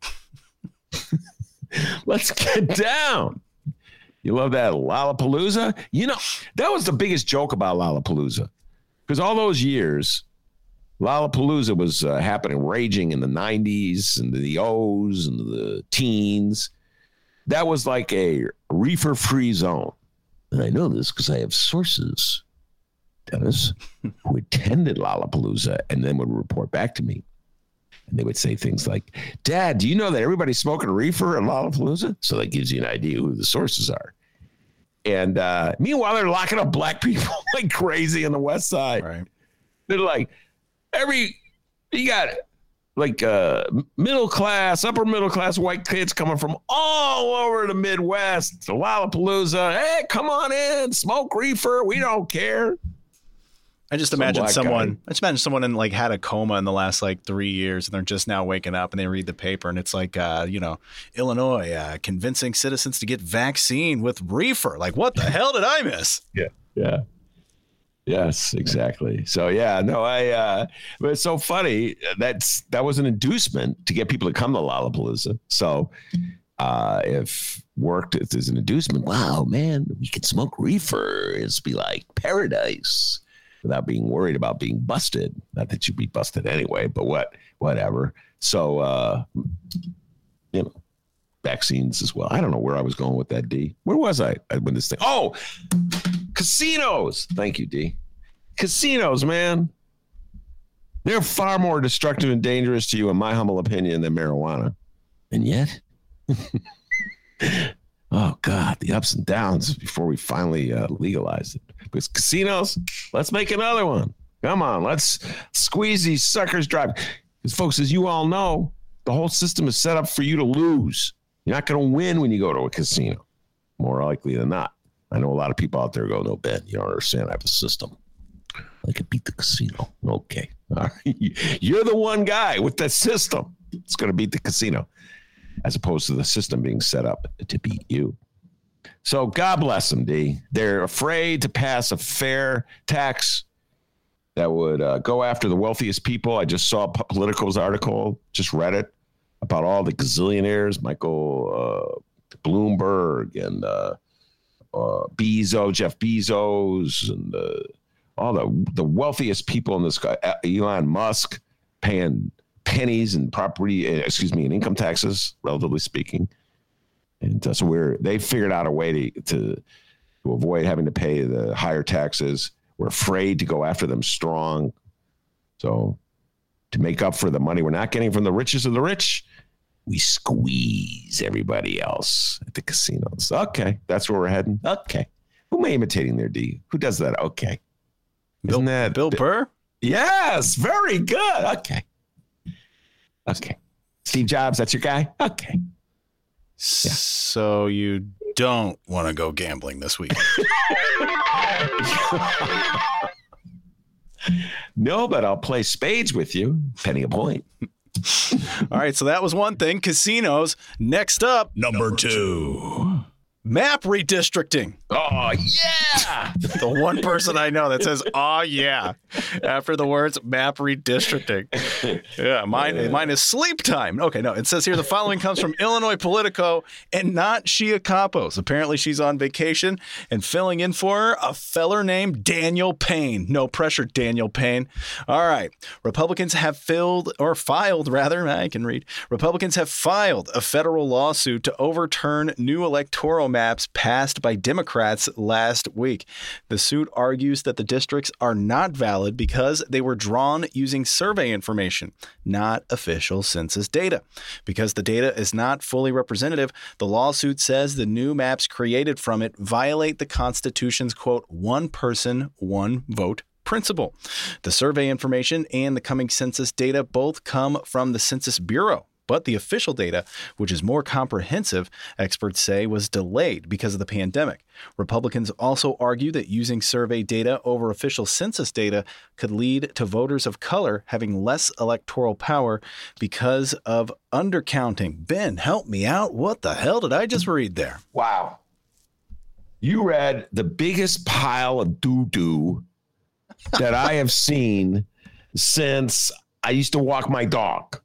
Let's get down. You love that Lollapalooza? You know, that was the biggest joke about Lollapalooza, because all those years, Lollapalooza was happening, raging in the 90s and the O's and the teens. That was like a reefer-free zone. And I know this because I have sources, Dennis, who attended Lollapalooza and then would report back to me. And they would say things like, Dad, do you know that everybody's smoking reefer at Lollapalooza? So that gives you an idea who the sources are. And meanwhile, they're locking up black people like crazy on the West Side. Right. They're like, you got like middle class, upper middle class white kids coming from all over the Midwest to Lollapalooza. Hey, come on in, smoke reefer. We don't care. I just imagine someone in like had a coma in the last like 3 years and they're just now waking up and they read the paper and it's like, Illinois convincing citizens to get vaccine with reefer. Like, what the hell did I miss? Yeah. Yes, exactly. So, but it's so funny. That was an inducement to get people to come to Lollapalooza. So if worked as an inducement, wow, man, we can smoke reefer. It's be like paradise without being worried about being busted. Not that you'd be busted anyway, but whatever. So, vaccines as well. I don't know where I was going with that, D. Where was I when this thing? Oh, casinos. Thank you, D. Casinos, man. They're far more destructive and dangerous to you, in my humble opinion, than marijuana. And yet, oh, God, the ups and downs before we finally legalized it. Because casinos, let's make another one. Come on, let's squeeze these suckers dry. Because, folks, as you all know, the whole system is set up for you to lose. You're not going to win when you go to a casino, more likely than not. I know a lot of people out there go, no, Ben, you don't understand. I have a system. I could beat the casino. Okay. All right. You're the one guy with the system. It's going to beat the casino, as opposed to the system being set up to beat you. So God bless them, D. They're afraid to pass a fair tax that would go after the wealthiest people. I just saw Politico's article, just read it, about all the gazillionaires, Michael Bloomberg and Jeff Bezos, and all the wealthiest people in this guy, Elon Musk, paying pennies in in income taxes, relatively speaking. And so they figured out a way to avoid having to pay the higher taxes. We're afraid to go after them strong. So to make up for the money we're not getting from the richest of the rich, we squeeze everybody else at the casinos. Okay, that's where we're heading. Okay. Who am I imitating there, D? Who does that? Okay. Isn't that Bill Burr? Yes, very good. Okay. Steve Jobs, that's your guy? Okay. Yeah. So you don't want to go gambling this week? No, but I'll play spades with you. Penny a point. All right, so that was one thing. Casinos. Next up, number 2. Map redistricting. Oh, yeah. The one person I know that says, oh, yeah, after the words map redistricting. Yeah, mine is sleep time. Okay, no, it says here the following comes from Illinois Politico and not Shia Kapos. Apparently she's on vacation and filling in for her, a feller named Daniel Payne. No pressure, Daniel Payne. All right. Republicans have filed a federal lawsuit to overturn new electoral maps passed by Democrats last week. The suit argues that the districts are not valid because they were drawn using survey information, not official census data. Because the data is not fully representative, the lawsuit says the new maps created from it violate the Constitution's, quote, one person, one vote principle. The survey information and the coming census data both come from the Census Bureau. But the official data, which is more comprehensive, experts say was delayed because of the pandemic. Republicans also argue that using survey data over official census data could lead to voters of color having less electoral power because of undercounting. Ben, help me out. What the hell did I just read there? Wow. You read the biggest pile of doo-doo that I have seen since I used to walk my dog.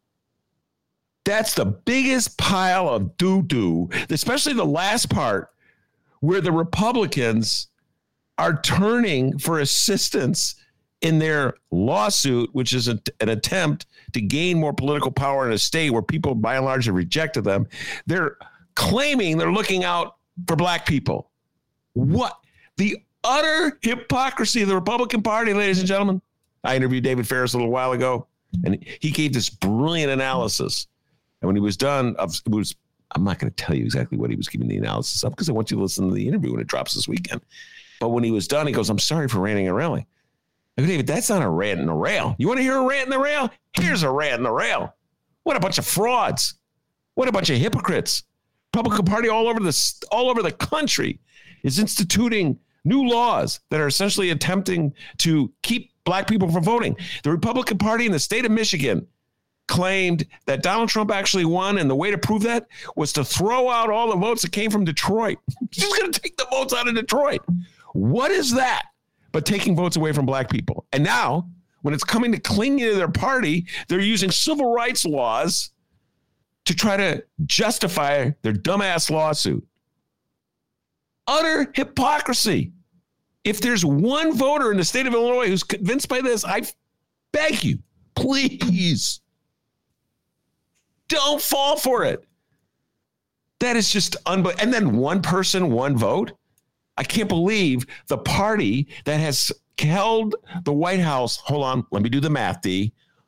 That's the biggest pile of doo-doo, especially the last part where the Republicans are turning for assistance in their lawsuit, which is an attempt to gain more political power in a state where people, by and large, have rejected them. They're claiming they're looking out for black people. What? The utter hypocrisy of the Republican Party, ladies and gentlemen. I interviewed David Ferris a little while ago, and he gave this brilliant analysis. And when he was done, I'm not going to tell you exactly what he was giving the analysis of because I want you to listen to the interview when it drops this weekend. But when he was done, he goes, I'm sorry for ranting and railing. I go, David, that's not a rant and a rail. You want to hear a rant and a rail? Here's a rant and a rail. What a bunch of frauds. What a bunch of hypocrites. Republican Party all over the country is instituting new laws that are essentially attempting to keep black people from voting. The Republican Party in the state of Michigan claimed that Donald Trump actually won, and the way to prove that was to throw out all the votes that came from Detroit. He's going to take the votes out of Detroit. What is that but taking votes away from black people? And now, when it's coming to clinging to their party, they're using civil rights laws to try to justify their dumbass lawsuit. Utter hypocrisy. If there's one voter in the state of Illinois who's convinced by this, I beg you, please don't fall for it. That is just unbelievable. And then one person, one vote. I can't believe the party that has held the White House. Hold on. Let me do the math, D.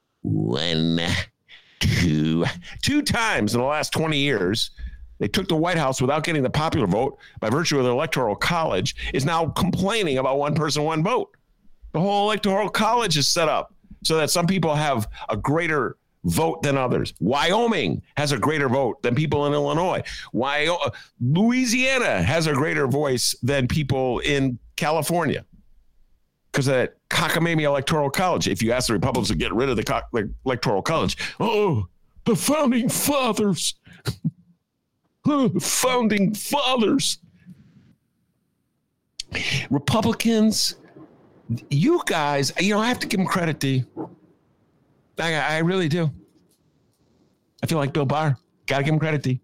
Two times in the last 20 years, they took the White House without getting the popular vote by virtue of the Electoral College, is now complaining about one person, one vote. The whole Electoral College is set up so that some people have a greater vote than others. Wyoming has a greater vote than people in Illinois. Louisiana has a greater voice than people in California because of that cockamamie Electoral College. If you ask the Republicans to get rid of the Electoral College, the founding fathers, founding fathers, Republicans, you guys, I have to give them credit, D. I really do. I feel like Bill Barr. Got to give him credit, D.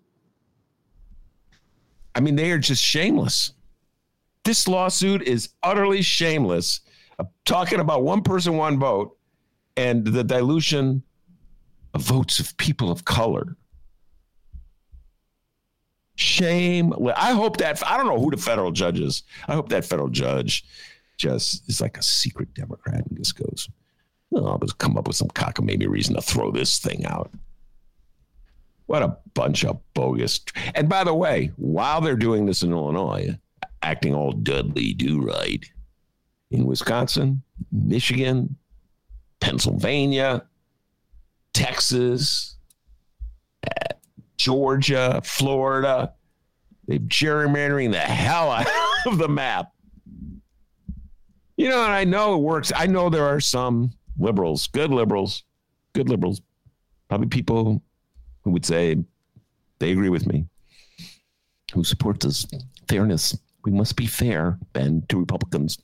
I mean, they are just shameless. This lawsuit is utterly shameless. Talking about one person, one vote, and the dilution of votes of people of color. Shame. I hope that, I don't know who the federal judge is. I hope that federal judge just is like a secret Democrat and just goes, I'll just come up with some cockamamie reason to throw this thing out. What a bunch of bogus. And by the way, while they're doing this in Illinois, acting all Dudley do-right, in Wisconsin, Michigan, Pennsylvania, Texas, Georgia, Florida, they're gerrymandering the hell out of the map. And I know it works. I know there are some liberals, good liberals, probably people who would say they agree with me, who support this fairness. We must be fair, Ben, to Republicans.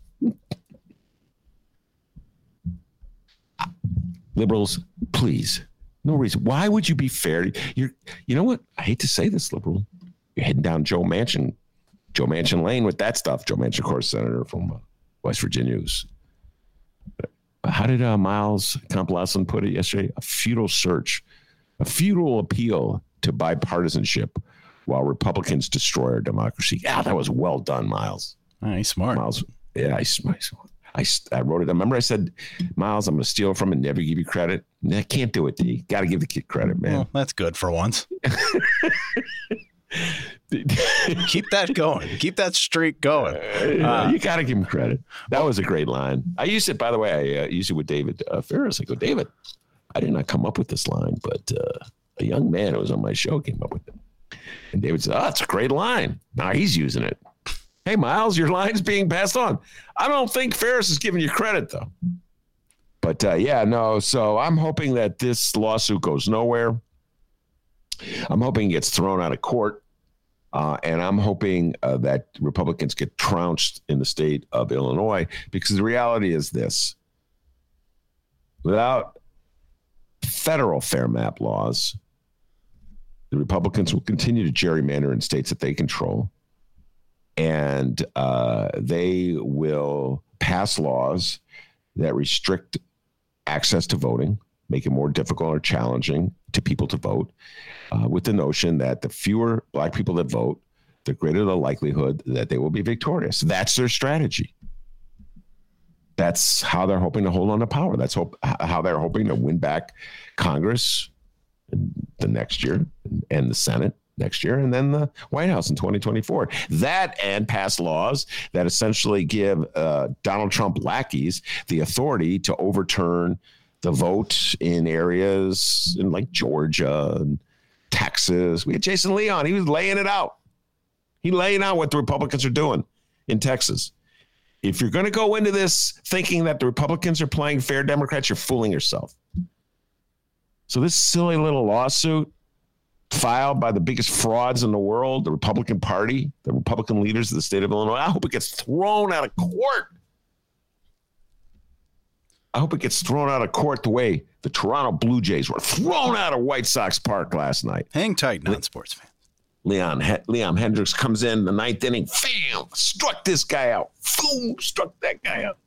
Liberals, please. No reason. Why would you be fair? You know what? I hate to say this, liberal. You're heading down Joe Manchin Lane with that stuff. Joe Manchin, of course, senator from West Virginia. How did Miles Komplasson put it yesterday? A futile search, a futile appeal to bipartisanship while Republicans destroy our democracy. That was well done, Miles. He's smart. Miles, yeah, I wrote it. Remember I said, Miles, I'm going to steal from and never give you credit. I can't do it, D. Got to give the kid credit, man. Well, that's good for once. Keep that going. Keep that streak going. You got to give him credit. That was a great line. I used it, by the way, I used it with David Ferris. I go, David, I did not come up with this line, but a young man who was on my show came up with it. And David said, it's a great line. Now he's using it. Hey, Miles, your line's being passed on. I don't think Ferris is giving you credit, though. But, so I'm hoping that this lawsuit goes nowhere. I'm hoping it gets thrown out of court. And I'm hoping that Republicans get trounced in the state of Illinois, because the reality is this. Without federal fair map laws, the Republicans will continue to gerrymander in states that they control. And they will pass laws that restrict access to voting, make it more difficult or challenging to people to vote, with the notion that the fewer black people that vote, the greater the likelihood that they will be victorious. That's their strategy. That's how they're hoping to hold on to power. That's how they're hoping to win back Congress in the next year and the Senate next year, and then the White House in 2024. That and pass laws that essentially give Donald Trump lackeys the authority to overturn the vote in areas in like Georgia and Texas. We had Jason Leon. He was laying it out. He laying out what the Republicans are doing in Texas. If you're going to go into this thinking that the Republicans are playing fair Democrats, you're fooling yourself. So this silly little lawsuit filed by the biggest frauds in the world, the Republican Party, the Republican leaders of the state of Illinois, I hope it gets thrown out of court. I hope it gets thrown out of court the way the Toronto Blue Jays were thrown out of White Sox Park last night. Hang tight, non-sports fans. Liam Hendricks comes in the ninth inning, struck this guy out. Struck that guy out.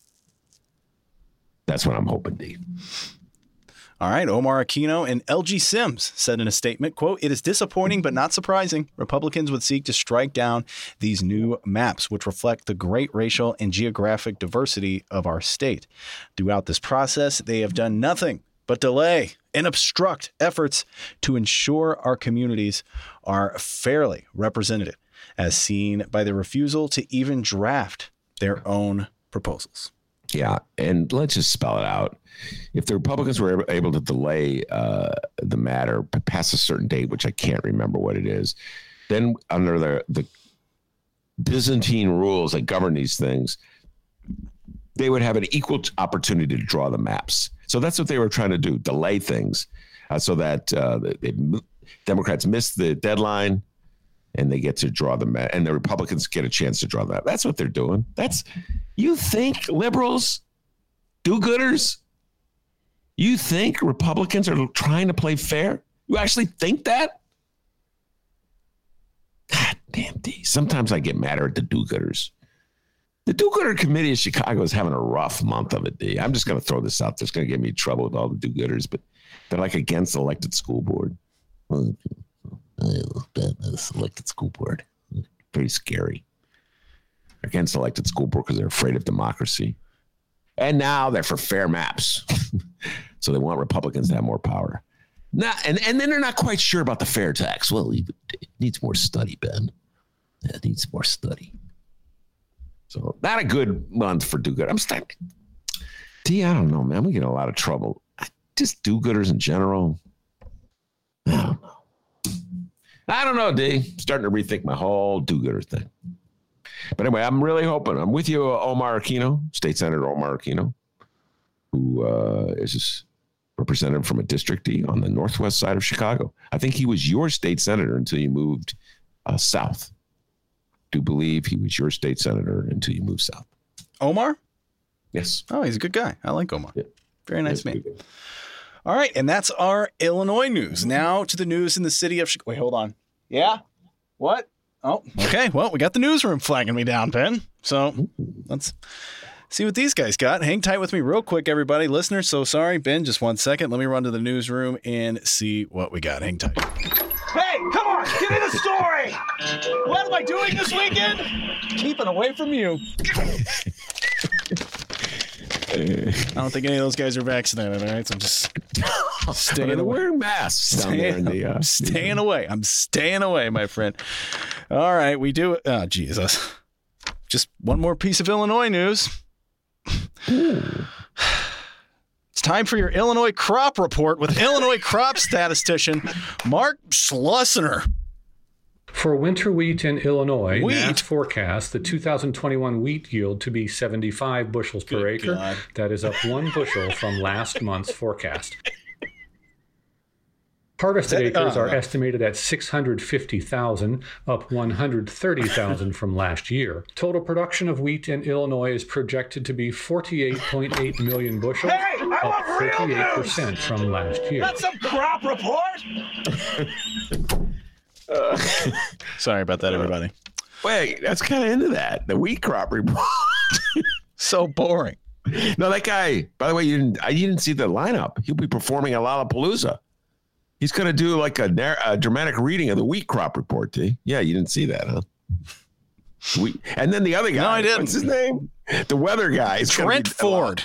That's what I'm hoping, D. All right, Omar Aquino and LG Sims said in a statement, quote, "It is disappointing but not surprising. Republicans would seek to strike down these new maps, which reflect the great racial and geographic diversity of our state. Throughout this process, they have done nothing but delay and obstruct efforts to ensure our communities are fairly represented, as seen by the refusal to even draft their own proposals." Yeah, and let's just spell it out. If the Republicans were able to delay the matter past a certain date, which I can't remember what it is, then under the Byzantine rules that govern these things, they would have an equal opportunity to draw the maps. So that's what they were trying to do, delay things so that Democrats miss the deadline and they get to draw the map, and the Republicans get a chance to draw that. That's what they're doing. You think liberals, do-gooders, you think Republicans are trying to play fair? You actually think that? God damn, D. Sometimes I get madder at the do-gooders. The do-gooder committee of Chicago is having a rough month of it, D. I'm just going to throw this out there. It's going to get me in trouble with all the do-gooders, but they're like against the elected school board. Elected school board. Very scary. Against elected school board because they're afraid of democracy. And now they're for fair maps. So they want Republicans to have more power. Now, and then they're not quite sure about the fair tax. Well, it needs more study, Ben. It needs more study. So not a good month for do-good. I'm starting. I don't know, man. We get in a lot of trouble. Just do-gooders in general. I don't know, D. I'm starting to rethink my whole do-gooder thing. But anyway, I'm really hoping. I'm with you, Omar Aquino, State Senator Omar Aquino, who is representative from a district D on the northwest side of Chicago. I think he was your state senator until you moved south. Do believe he was your state senator until you moved south. Omar? Yes. Oh, he's a good guy. I like Omar. Yeah. Very nice man. Good. All right, and that's our Illinois news. Now to the news in the city of Chicago. Wait, hold on. Yeah? What? Oh, okay. Well, we got the newsroom flagging me down, Ben. So let's see what these guys got. Hang tight with me real quick, everybody. Listeners, so sorry. Ben, just 1 second. Let me run to the newsroom and see what we got. Hang tight. Hey, come on, give me the story. What am I doing this weekend? Keeping away from you. I don't think any of those guys are vaccinated, all right? So I'm just staying away. Wearing masks down there in the staying away. I'm staying away, my friend. All right, we do it. Oh, Jesus. Just one more piece of Illinois news. It's time for your Illinois crop report with Illinois crop statistician Mark Schleusner. For winter wheat in Illinois, NASS forecasts the 2021 wheat yield to be 75 bushels per acre. God. That is up 1 bushel from last month's forecast. Harvested acres are estimated at 650,000, up 130,000 from last year. Total production of wheat in Illinois is projected to be 48.8 million bushels, up 38% from last year. That's some crop report. Sorry about that, everybody. Wait, that's kind of into that. The wheat crop report. So boring. No, that guy, by the way, you didn't see the lineup. He'll be performing at Lollapalooza. He's going to do like a dramatic reading of the wheat crop report, T. Yeah, you didn't see that, huh? And then the other guy. No, I didn't. What's his name? The weather guy. Trent Ford.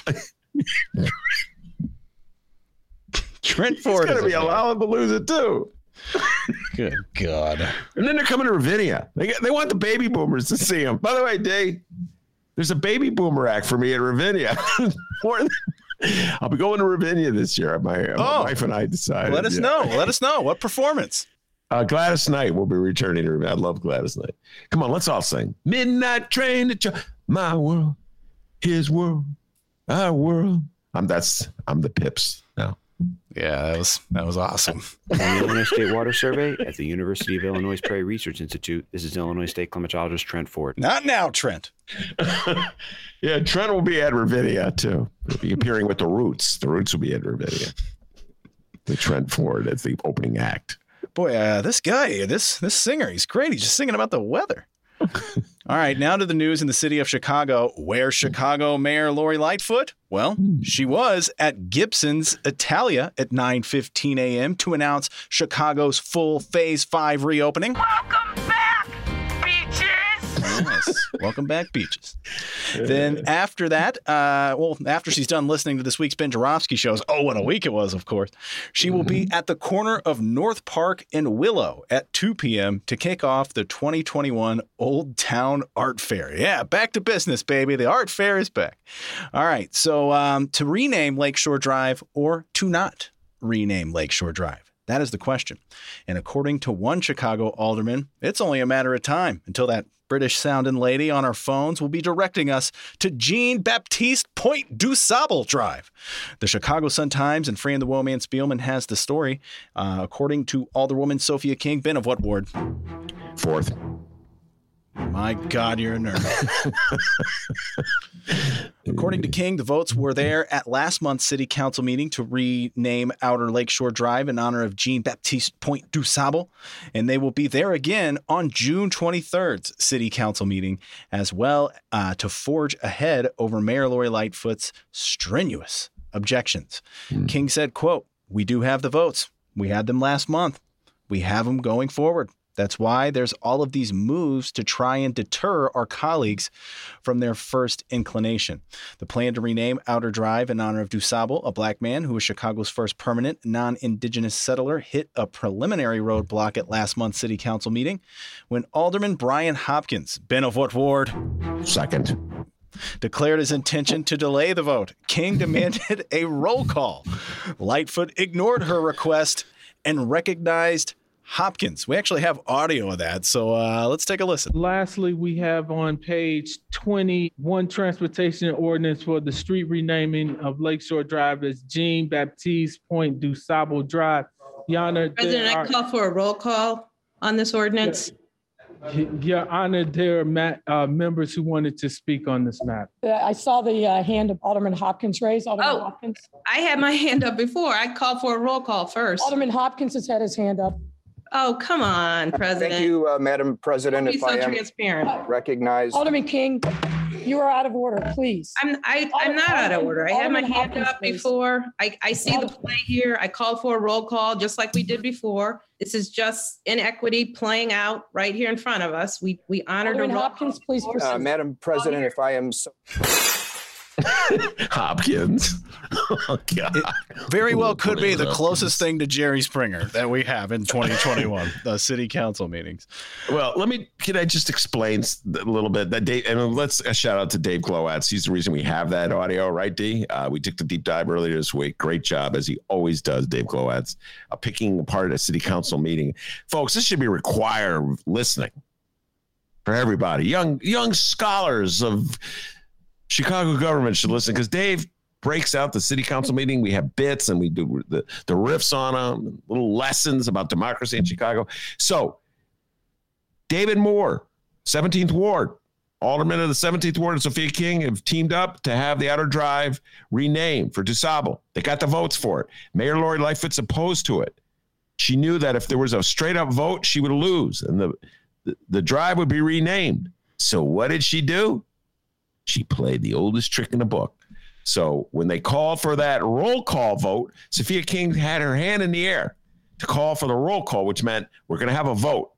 Trent Ford. He's going to be at Lollapalooza, too. Good God. And then they're coming to Ravinia. They want the baby boomers to see him. By the way, Dave, there's a baby boomer act for me at Ravinia. I'll be going to Ravinia this year. My wife and I decided. Let us know. Let us know. What performance? Gladys Knight will be returning to Ravinia. I love Gladys Knight. Come on, let's all sing. Midnight train to my world, his world, our world. I'm the Pips now. Yeah, that was awesome. On the Illinois State Water Survey at the University of Illinois Prairie Research Institute, this is Illinois State climatologist Trent Ford. Not now, Trent. Yeah, Trent will be at Ravinia, too. He'll be appearing with the Roots. The Roots will be at Ravinia. The Trent Ford as the opening act. Boy, this guy, this singer, he's great. He's just singing about the weather. All right, now to the news in the city of Chicago. Where's Chicago Mayor Lori Lightfoot? Well, she was at Gibson's Italia at 9:15 a.m. to announce Chicago's full Phase 5 reopening. Welcome back, Beaches! Yes, welcome back, Beaches. Then after that, after she's done listening to this week's Ben Joravsky shows, oh, what a week it was, of course, she will be at the corner of North Park and Willow at 2 p.m. to kick off the 2021 Old Town Art Fair. Yeah, back to business, baby. The art fair is back. All right, so to rename Lakeshore Drive or to not rename Lakeshore Drive? That is the question. And according to one Chicago alderman, it's only a matter of time until that British-sounding lady on our phones will be directing us to Jean-Baptiste Point du Sable Drive. The Chicago Sun-Times and Fran the Woman Spielman has the story. According to Alderwoman Sophia King, Ben of what ward? 4th. My God, you're a nerd. According to King, the votes were there at last month's city council meeting to rename Outer Lakeshore Drive in honor of Jean-Baptiste Point du Sable, and they will be there again on June 23rd's city council meeting, as well to forge ahead over Mayor Lori Lightfoot's strenuous objections. King said, quote, "We do have the votes. We had them last month. We have them going forward. That's why there's all of these moves to try and deter our colleagues from their first inclination. The plan to rename Outer Drive in honor of du Sable, a black man who was Chicago's first permanent non-indigenous settler, hit a preliminary roadblock at last month's city council meeting when Alderman Brian Hopkins, Ben of what ward? 2nd. Declared his intention to delay the vote. King demanded a roll call. Lightfoot ignored her request and recognized Hopkins. We actually have audio of that, so let's take a listen. Lastly, we have on page 21 transportation ordinance for the street renaming of Lakeshore Drive as Jean-Baptiste Point du Sable Drive. Your Honor, President, I call for a roll call on this ordinance. Your Honor, there are members who wanted to speak on this matter. I saw the hand of Alderman Hopkins raised. Alderman Hopkins. I had my hand up before. I called for a roll call first. Alderman Hopkins has had his hand up. Oh, come on, President. Thank you, Madam President. If I am transparent. Recognized. Alderman King, you are out of order, please. I'm not out of order. I had my hand up before. I see the play here. I called for a roll call just like we did before. This is just inequity playing out right here in front of us. We honored Alderman Hopkins, please proceed. Madam President, if I am so... Hopkins. Oh, God. It very well could be the closest thing to Jerry Springer that we have in 2021, the city council meetings. Well, can I just explain a little bit that Dave, and let's shout out to Dave Glowatz. He's the reason we have that audio, right, D? We took the deep dive earlier this week. Great job, as he always does, Dave Glowatz, picking apart a city council meeting. Folks, this should be required listening for everybody. Young scholars of Chicago government should listen, because Dave breaks out the city council meeting. We have bits and we do the riffs on them, little lessons about democracy in Chicago. So David Moore, 17th Ward, alderman of the 17th Ward and Sophia King have teamed up to have the Outer Drive renamed for du Sable. They got the votes for it. Mayor Lori Lightfoot's opposed to it. She knew that if there was a straight up vote, she would lose and the drive would be renamed. So what did she do? She played the oldest trick in the book. So when they called for that roll call vote, Sophia King had her hand in the air to call for the roll call, which meant we're going to have a vote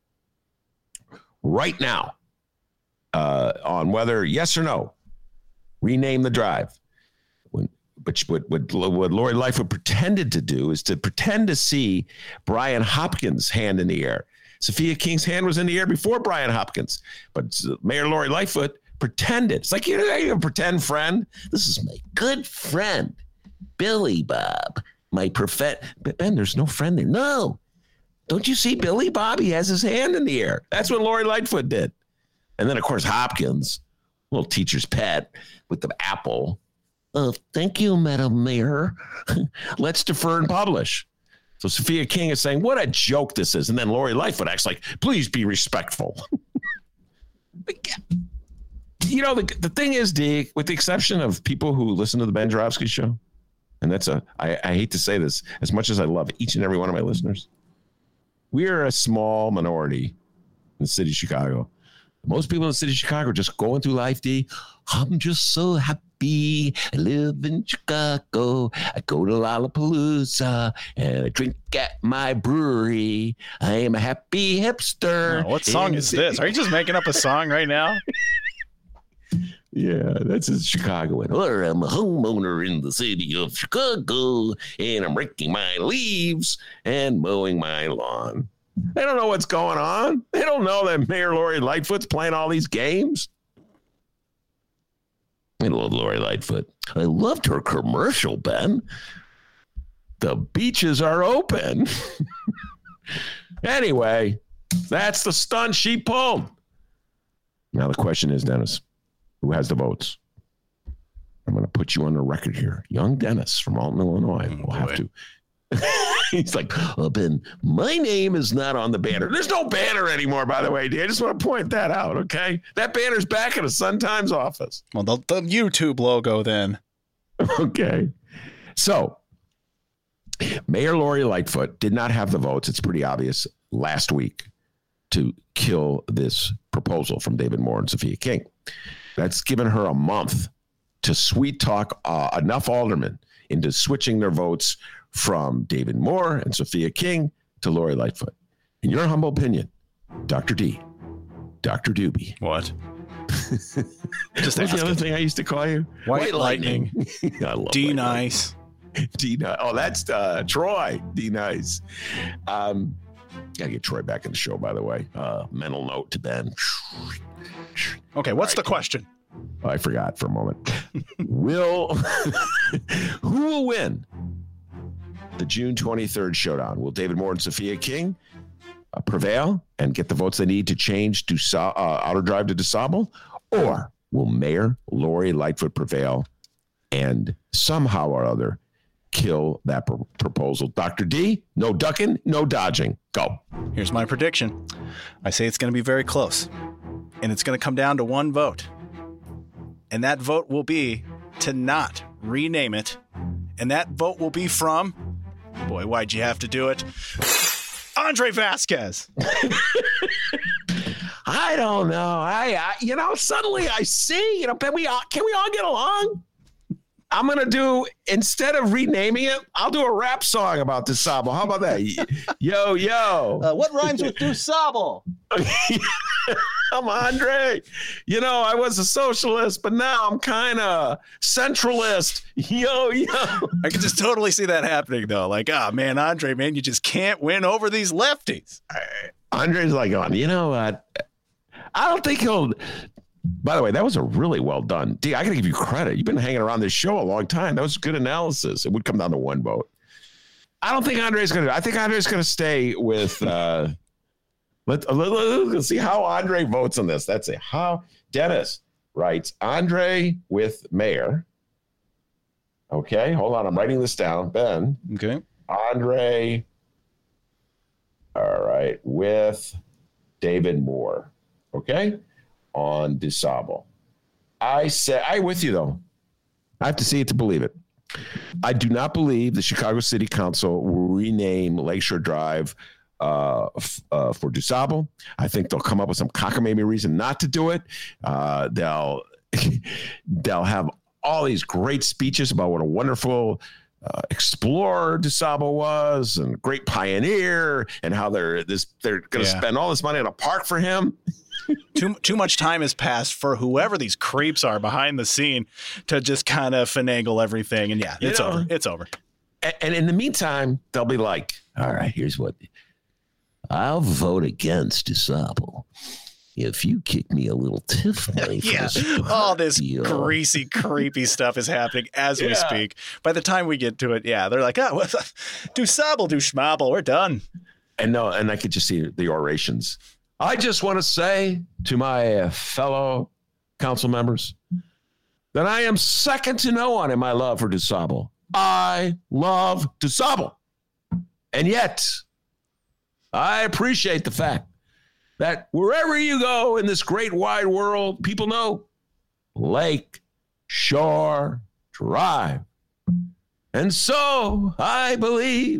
right now on whether yes or no, rename the drive. But what Lori Lightfoot pretended to do is to pretend to see Brian Hopkins' hand in the air. Sophia King's hand was in the air before Brian Hopkins, but Mayor Lori Lightfoot pretended. It's like, you're a pretend friend. This is my good friend, Billy Bob. My Ben, there's no friend there. No. Don't you see Billy Bob? He has his hand in the air. That's what Lori Lightfoot did. And then, of course, Hopkins, little teacher's pet with the apple. Thank you, Madam Mayor. Let's defer and publish. So Sophia King is saying, what a joke this is. And then Lori Lightfoot acts like, please be respectful. You know, the thing is, Dee, with the exception of people who listen to the Ben Joravsky Show, and I hate to say this, as much as I love each and every one of my listeners, we are a small minority in the city of Chicago. Most people in the city of Chicago are just going through life, Dee. I'm just so happy. I live in Chicago. I go to Lollapalooza and I drink at my brewery. I am a happy hipster. What song is this? Are you just making up a song right now? Yeah, that's a Chicagoan. Or I'm a homeowner in the city of Chicago, and I'm raking my leaves and mowing my lawn. They don't know what's going on. They don't know that Mayor Lori Lightfoot's playing all these games. I love Lori Lightfoot. I loved her commercial, Ben. The beaches are open. Anyway, that's the stunt she pulled. Now the question is, Dennis, who has the votes? I'm going to put you on the record here. Young Dennis from Alton, Illinois will have to. He's like, Ben, my name is not on the banner. There's no banner anymore, by the way, I just want to point that out, okay? That banner's back in the Sun-Times office. Well, the YouTube logo then. Okay. So, Mayor Lori Lightfoot did not have the votes, it's pretty obvious, last week to kill this proposal from David Moore and Sophia King. That's given her a month to sweet talk enough aldermen into switching their votes from David Moore and Sophia King to Lori Lightfoot. In your humble opinion, Dr. D, Dr. Doobie. What? Just what's the other thing I used to call you? White Lightning. I love D Nice. D Nice. Oh, that's Troy. D Nice. Gotta get Troy back in the show, by the way. Mental note to Ben. Okay, what's the question? Oh, I forgot for a moment. Who will win the June 23rd showdown? Will David Moore and Sophia King prevail and get the votes they need to change Outer Drive to DuSable? Or will Mayor Lori Lightfoot prevail and somehow or other kill that proposal? Dr. D, no ducking, no dodging. Go. Here's my prediction. I say it's going to be very close. And it's going to come down to one vote. And that vote will be to not rename it. And that vote will be from, boy, why'd you have to do it? Andre Vasquez. I don't know. Suddenly I see, can we all get along? I'm going to do, instead of renaming it, I'll do a rap song about DuSable. How about that? Yo, yo. What rhymes with DuSable? I'm Andre. I was a socialist, but now I'm kind of centralist. Yo, yo. I can just totally see that happening, though. Like, man, Andre, man, you just can't win over these lefties. Andre's like, you know what? I don't think he'll... By the way, that was a really well done. D, I got to give you credit. You've been hanging around this show a long time. That was good analysis. It would come down to one vote. I don't think Andre's going to. I think Andre's going to stay with. Let's see how Andre votes on this. That's it. How Dennis writes Andre with Mayor. Okay, hold on. I'm writing this down. Ben. Okay. Andre. All right, with David Moore. Okay. On DuSable. I with you though. I have to see it to believe it. I do not believe the Chicago City Council will rename Lakeshore Drive for DuSable. I think they'll come up with some cockamamie reason not to do it. They'll have all these great speeches about what a wonderful explorer DuSable was and great pioneer and how they're going to spend all this money on a park for him. Too much time has passed for whoever these creeps are behind the scene to just kind of finagle everything. And it's over. It's over. And in the meantime, they'll be like, all right, here's what I'll vote against DuSable if you kick me a little tiff money. All this greasy, creepy stuff is happening as we speak. By the time we get to it, they're like, DuSable, do schmabble, we're done. And I could just see the orations. I just want to say to my fellow council members then I am second to no one in my love for DuSable. I love DuSable. And yet, I appreciate the fact that wherever you go in this great wide world, people know Lake Shore Drive. And so I believe.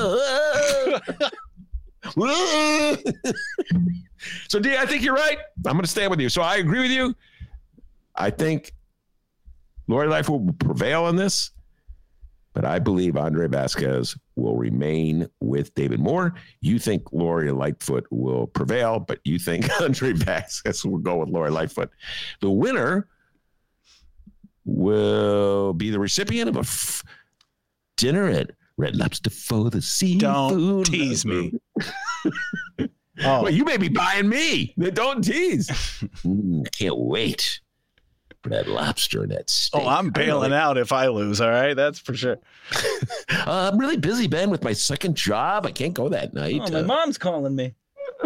So, D, I think you're right. I'm going to stand with you. So I agree with you. I think Lori Lightfoot will prevail in this, but I believe Andre Vasquez will remain with David Moore. You think Lori Lightfoot will prevail, but you think Andre Vasquez will go with Lori Lightfoot. The winner will be the recipient of a dinner at Red Lobster for the seafood. Don't tease me. Well, you may be buying me. Don't tease. I can't wait for that lobster and that steak. Oh, I'm bailing out if I lose. All right, that's for sure. I'm really busy, Ben, with my second job. I can't go that night. Oh, my mom's calling me.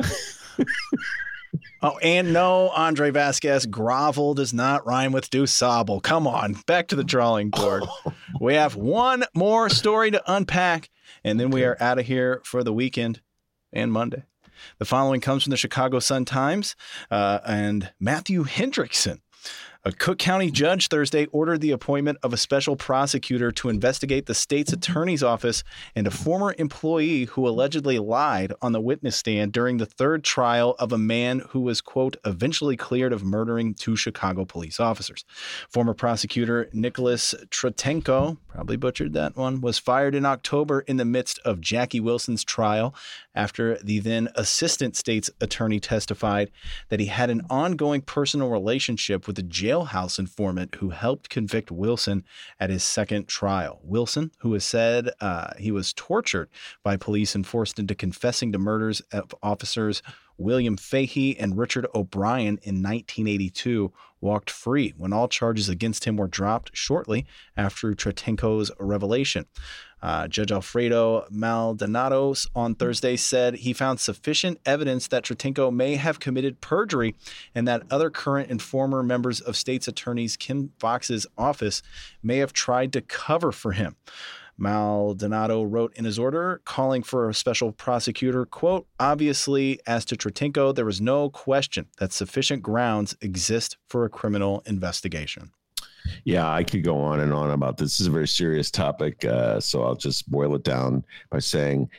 Oh, and no, Andre Vasquez, grovel does not rhyme with DuSable. Come on, back to the drawing board. We have one more story to unpack, and then we are out of here for the weekend and Monday. The following comes from the Chicago Sun-Times and Matthew Hendrickson. A Cook County judge Thursday ordered the appointment of a special prosecutor to investigate the state's attorney's office and a former employee who allegedly lied on the witness stand during the third trial of a man who was, quote, eventually cleared of murdering 2 Chicago police officers. Former prosecutor Nicholas Tratenko, probably butchered that one, was fired in October in the midst of Jackie Wilson's trial after the then assistant state's attorney testified that he had an ongoing personal relationship with a jailhouse informant who helped convict Wilson at his second trial. Wilson, who has said he was tortured by police and forced into confessing to murders of officers William Fahey and Richard O'Brien in 1982, walked free when all charges against him were dropped shortly after Tratenko's revelation. Judge Alfredo Maldonado on Thursday said he found sufficient evidence that Tratenko may have committed perjury and that other current and former members of state's attorneys Kim Foxx's office may have tried to cover for him. Maldonado wrote in his order calling for a special prosecutor, quote, obviously, as to Tratenko, there was no question that sufficient grounds exist for a criminal investigation. Yeah, I could go on and on about this. This is a very serious topic, so I'll just boil it down by saying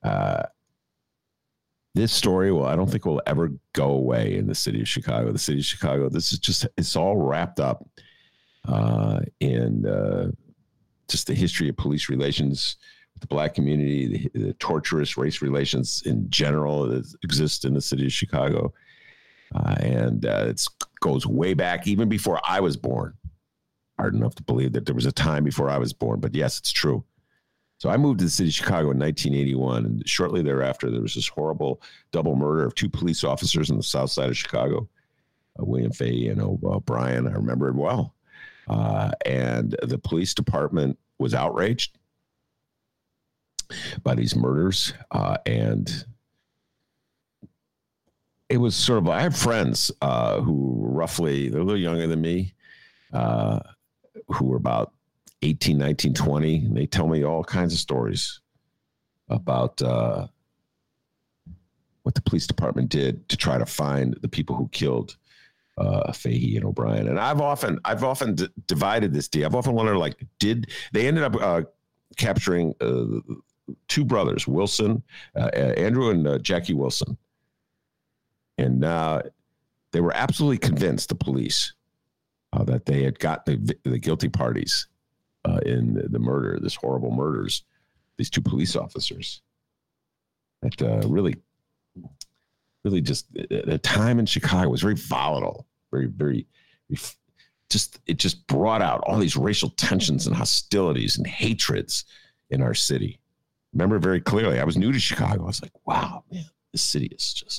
this story, well, I don't think will ever go away in the city of Chicago. The city of Chicago, this is just, it's all wrapped up in just the history of police relations with the black community, the torturous race relations in general that exist in the city of Chicago. And it goes way back, even before I was born. Hard enough to believe that there was a time before I was born, but yes, it's true. So I moved to the city of Chicago in 1981, and shortly thereafter, there was this horrible double murder of 2 police officers in the south side of Chicago, William Fahey and O'Brien. I remember it well. And the police department was outraged by these murders. And it was sort of, I have friends who were roughly, they're a little younger than me, who were about 18, 19, 20. And they tell me all kinds of stories about what the police department did to try to find the people who killed Fahey and O'Brien. And I've often divided this. I've often wondered, like, did they ended up capturing 2 brothers, Wilson, Andrew and Jackie Wilson. And they were absolutely convinced, the police, that they had got the guilty parties in the murder, this horrible murders, these 2 police officers. That really just, the time in Chicago was very volatile, very, it just brought out all these racial tensions and hostilities and hatreds in our city. Remember very clearly, I was new to Chicago. I was like, wow, man, this city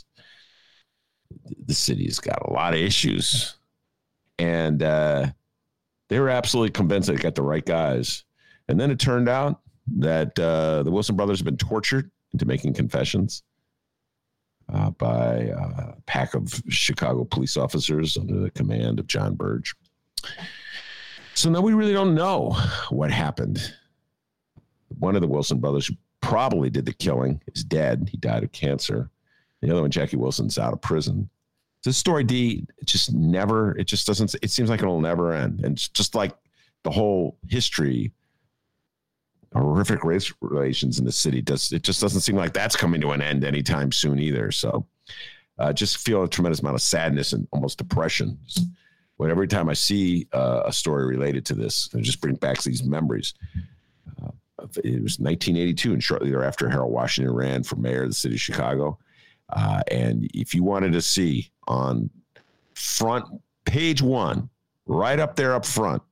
has got a lot of issues. And they were absolutely convinced they got the right guys. And then it turned out that the Wilson brothers had been tortured into making confessions by a pack of Chicago police officers under the command of John Burge. So now we really don't know what happened. One of the Wilson brothers who probably did the killing is dead. He died of cancer. The other one, Jackie Wilson's out of prison. This story, D, it just doesn't, it seems like it'll never end. And it's just like the whole history, horrific race relations in the city, it just doesn't seem like that's coming to an end anytime soon either. So just feel a tremendous amount of sadness and almost depression. But every time I see a story related to this, it just brings back these memories. It was 1982, and shortly thereafter, Harold Washington ran for mayor of the city of Chicago. And if you wanted to see on front page 1, right up there up front,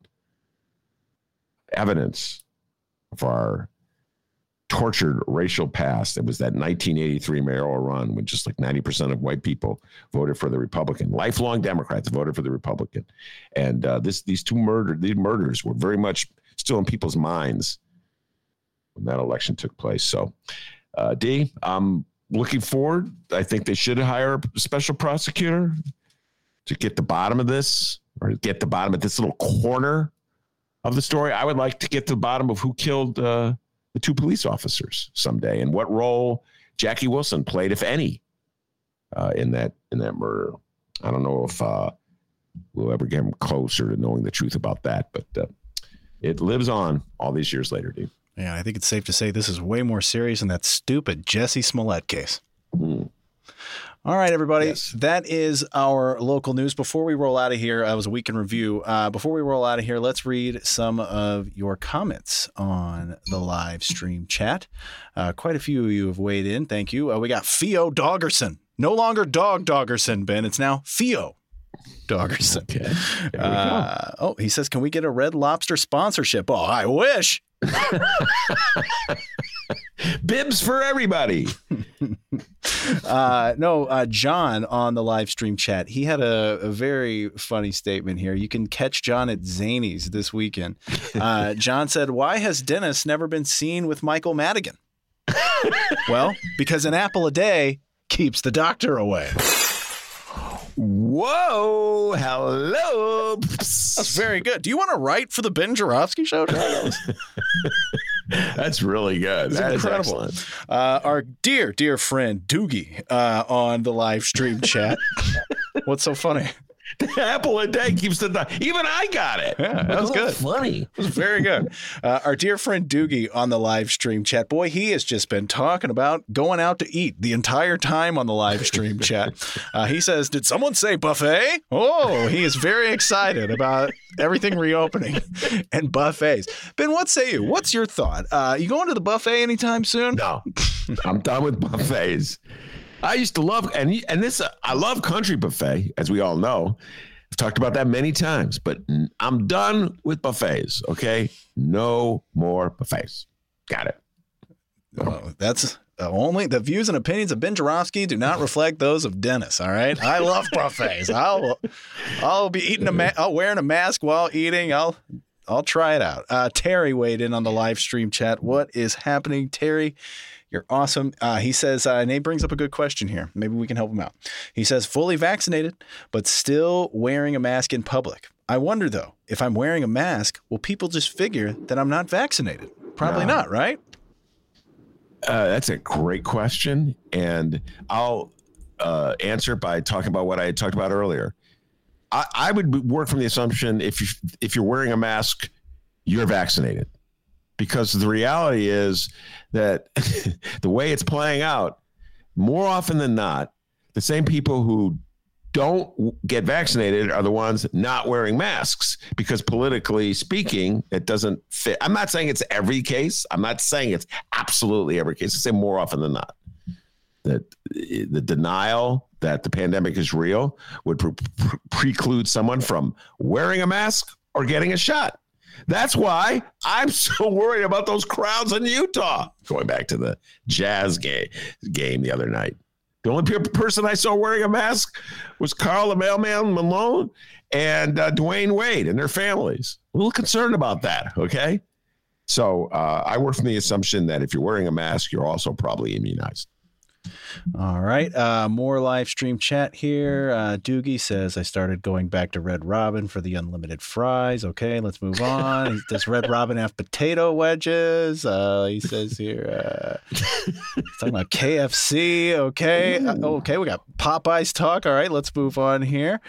evidence of our tortured racial past, it was that 1983 mayoral run when just like 90% of white people voted for the Republican. Lifelong Democrats voted for the Republican. And these murders were very much still in people's minds when that election took place. So, D, I'm looking forward. I think they should hire a special prosecutor to get the bottom of this, or get the bottom of this little corner of the story. I would like to get to the bottom of who killed the 2 police officers someday, and what role Jackie Wilson played, if any, in that murder. I don't know if we'll ever get closer to knowing the truth about that, but it lives on all these years later, dude. Yeah, I think it's safe to say this is way more serious than that stupid Jesse Smollett case. All right, everybody. Yes. That is our local news. Before we roll out of here, it was a week in review. Before we roll out of here, let's read some of your comments on the live stream chat. Quite a few of you have weighed in. Thank you. We got Theo Doggerson. No longer Dog Doggerson, Ben. It's now Theo Doggerson. Okay. Oh, he says, can we get a Red Lobster sponsorship? Oh, I wish. Bibs for everybody. John on the live stream chat, he had a very funny statement here. You can catch John at Zany's this weekend. John said, why has Dennis never been seen with Michael Madigan? Well, because an apple a day keeps the doctor away. Whoa, hello. That's very good. Do you want to write for the Ben Joravsky Show? That's really good. That's incredible. Our dear friend Doogie on the live stream chat. What's so funny? The apple a day keeps the even I got it. Yeah, that was good. Funny. It was very good. Our dear friend Doogie on the live stream chat. Boy, he has just been talking about going out to eat the entire time on the live stream chat. He says, did someone say buffet? Oh, he is very excited about everything reopening and buffets. Ben, what say you? What's your thought? You going to the buffet anytime soon? No, I'm done with buffets. I used to love, I love Country Buffet, as we all know. I've talked about that many times, but I'm done with buffets, okay? No more buffets. Got it. That's only the views and opinions of Ben Joravsky do not reflect those of Dennis, all right? I love buffets. I'll be eating wearing a mask while eating. I'll try it out. Terry weighed in on the live stream chat. What is happening, Terry? You're awesome. He says, Nate brings up a good question here. Maybe we can help him out. He says, fully vaccinated, but still wearing a mask in public. I wonder, though, if I'm wearing a mask, will people just figure that I'm not vaccinated? Probably not, right? That's a great question. And I'll answer by talking about what I had talked about earlier. I would work from the assumption if you're wearing a mask, you're vaccinated. Because the reality is that the way it's playing out, more often than not, the same people who don't get vaccinated are the ones not wearing masks because politically speaking, it doesn't fit. I'm not saying it's every case. I'm not saying it's absolutely every case. I say more often than not that the denial that the pandemic is real would preclude someone from wearing a mask or getting a shot. That's why I'm so worried about those crowds in Utah. Going back to the Jazz game the other night. The only person I saw wearing a mask was Carl the Mailman Malone and Dwayne Wade and their families. A little concerned about that, okay? So I work from the assumption that if you're wearing a mask, you're also probably immunized. All right. More live stream chat here. Doogie says, I started going back to Red Robin for the unlimited fries. Okay, let's move on. Does Red Robin have potato wedges? He says here, talking about KFC. Okay. Okay, we got Popeyes talk. All right, let's move on here.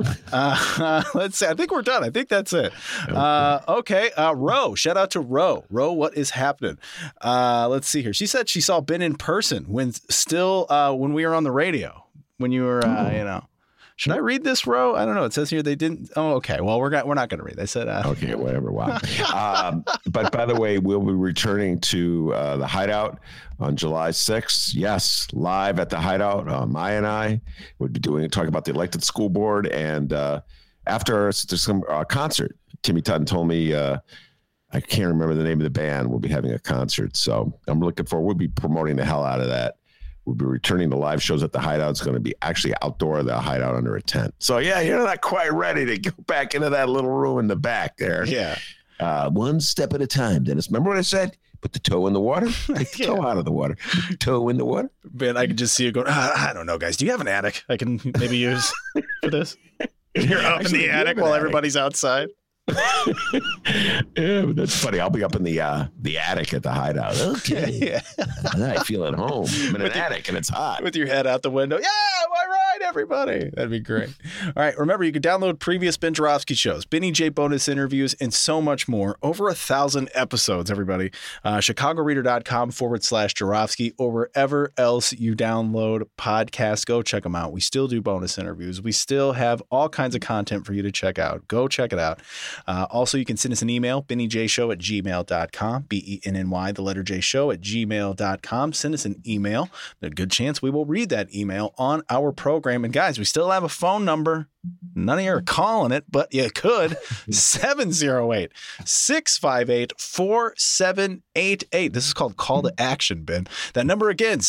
Let's see. I think we're done. I think that's it. Okay. Ro, shout out to Ro. Ro, what is happening? Let's see here. She said she saw Ben in person when we were on the radio, when you were, should I read this, Ro? I don't know. It says here they didn't. Oh, okay. Well, we're not going to read. They said, okay, whatever. Wow. But by the way, we'll be returning to the Hideout on July 6th. Yes, live at the Hideout. Maya and I would be talking about the elected school board. And after there's some concert, Timmy Tutton told me, I can't remember the name of the band. We'll be having a concert. So I'm looking forward. We'll be promoting the hell out of that. We'll be returning to live shows at the Hideout. It's going to be actually outdoor of the Hideout under a tent. So, yeah, you're not quite ready to go back into that little room in the back there. Yeah. One step at a time, Dennis. Remember what I said? Put the toe in the water. Take the toe out of the water. Toe in the water. Ben, I can just see you going, I don't know, guys. Do you have an attic I can maybe use for this? You're up in the attic while everybody's outside. Yeah, that's funny. I'll be up in the attic at the Hideout. Okay. Yeah. I feel at home. I'm in an attic and it's hot. With your head out the window. Yeah, all right, everybody. That'd be great. All right. Remember, you can download previous Ben Joravsky shows, Benny J bonus interviews, and so much more. Over 1,000 episodes, everybody. ChicagoReader.com/Joravsky or wherever else you download podcasts. Go check them out. We still do bonus interviews. We still have all kinds of content for you to check out. Go check it out. Also, you can send us an email, BennyJShow@gmail.com, BENNY, the letter J show @gmail.com. Send us an email. There's a good chance we will read that email on our program. And guys, we still have a phone number. None of you are calling it, but you could. 708-658-4788. This is called Call to Action, Ben. That number again,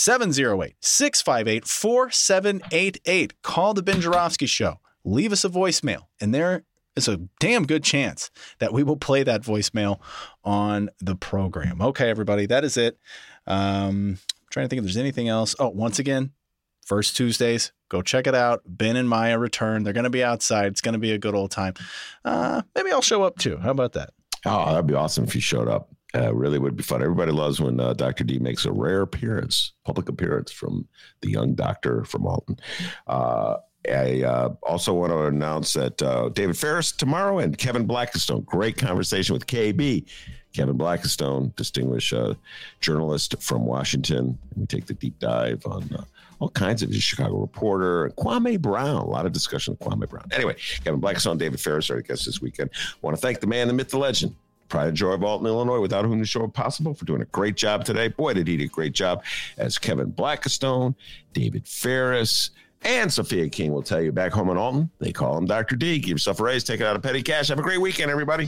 708-658-4788. Call the Ben Joravsky Show. Leave us a voicemail, and there is a damn good chance that we will play that voicemail on the program. Okay, everybody, that is it. Trying to think if there's anything else. Oh, once again, first Tuesdays, go check it out. Ben and Maya return. They're going to be outside. It's going to be a good old time. Maybe I'll show up too. How about that? Oh, that'd be awesome if you showed up. Really would be fun. Everybody loves when Dr. D makes a rare appearance, public appearance from the young doctor from Alton. I also want to announce that David Ferris tomorrow and Kevin Blackistone. Great conversation with KB. Kevin Blackistone, distinguished journalist from Washington. We take the deep dive on all kinds of the Chicago Reporter. Kwame Brown, a lot of discussion with Kwame Brown. Anyway, Kevin Blackistone, David Ferris are our guests this weekend. I want to thank the man, the myth, the legend, pride and joy of Alton, Illinois, without whom the show is possible, for doing a great job today. Boy, did he do a great job. As Kevin Blackistone, David Ferris, and Sophia King will tell you back home in Alton, they call him Dr. D. Give yourself a raise, take it out of petty cash. Have a great weekend, everybody.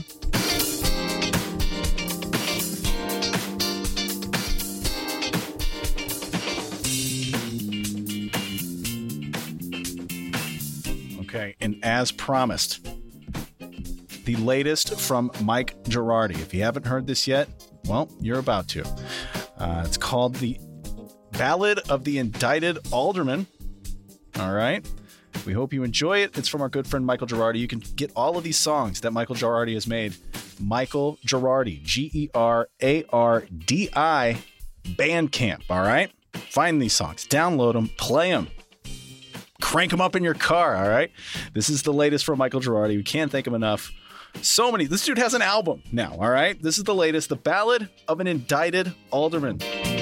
Okay, and as promised, the latest from Mike Girardi. If you haven't heard this yet, well, you're about to. It's called The Ballad of the Indicted Alderman. All right. We hope you enjoy it. It's from our good friend Michael Girardi. You can get all of these songs that Michael Girardi has made. Michael Girardi, Gerardi, Bandcamp. All right. Find these songs, download them, play them, crank them up in your car. All right. This is the latest from Michael Girardi. We can't thank him enough. So many. This dude has an album now. All right. This is the latest, The Ballad of an Indicted Alderman.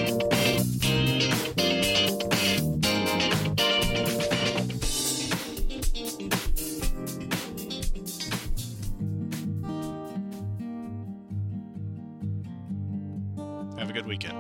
Have a good weekend.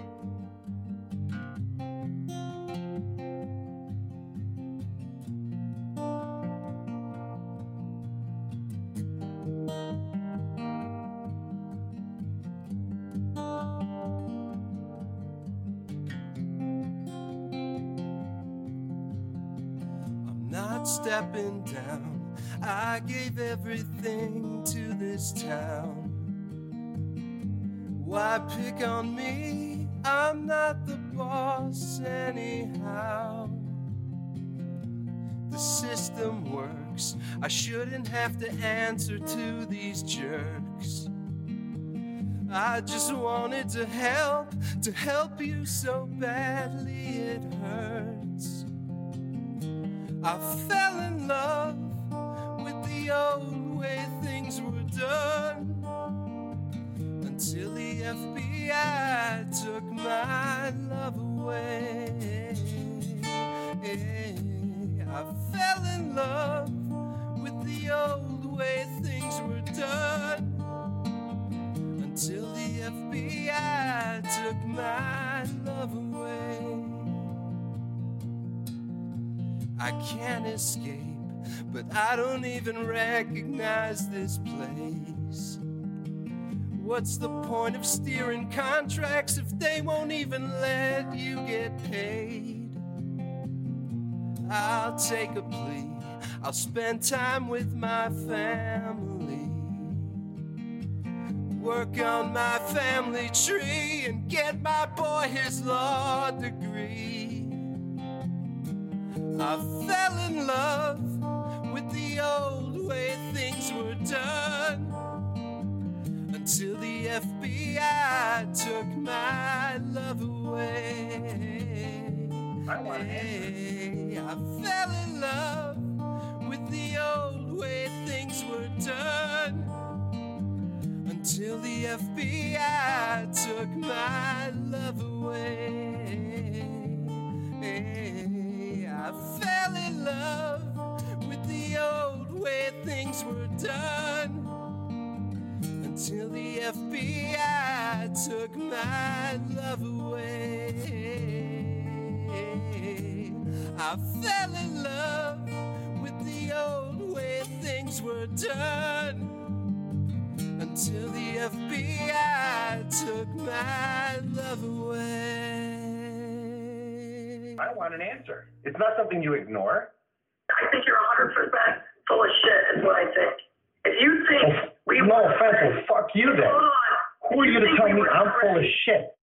I'm not stepping down. I gave everything to this town. Why pick on me? I'm not the boss anyhow. The system works. I shouldn't have to answer to these jerks. I just wanted to help you so badly it hurts. I fell in love with the old way things were done, until the FBI took my love away. I fell in love with the old way things were done, until the FBI took my love away. I can't escape, but I don't even recognize this place. What's the point of steering contracts if they won't even let you get paid? I'll take a plea. I'll spend time with my family, work on my family tree, and get my boy his law degree. I fell in love with the old way things were done, until the FBI took my love away. I fell in love with the old way things were done, until the FBI took my love away. I fell in love with the old way things were done, until the FBI took my love away. I fell in love with the old way things were done, until the FBI took my love away. I want an answer. It's not something you ignore. I think you're 100% full of shit, is what I think. If you think no offense, well, fuck you then. Hold on. Who are you to tell me I'm full of shit?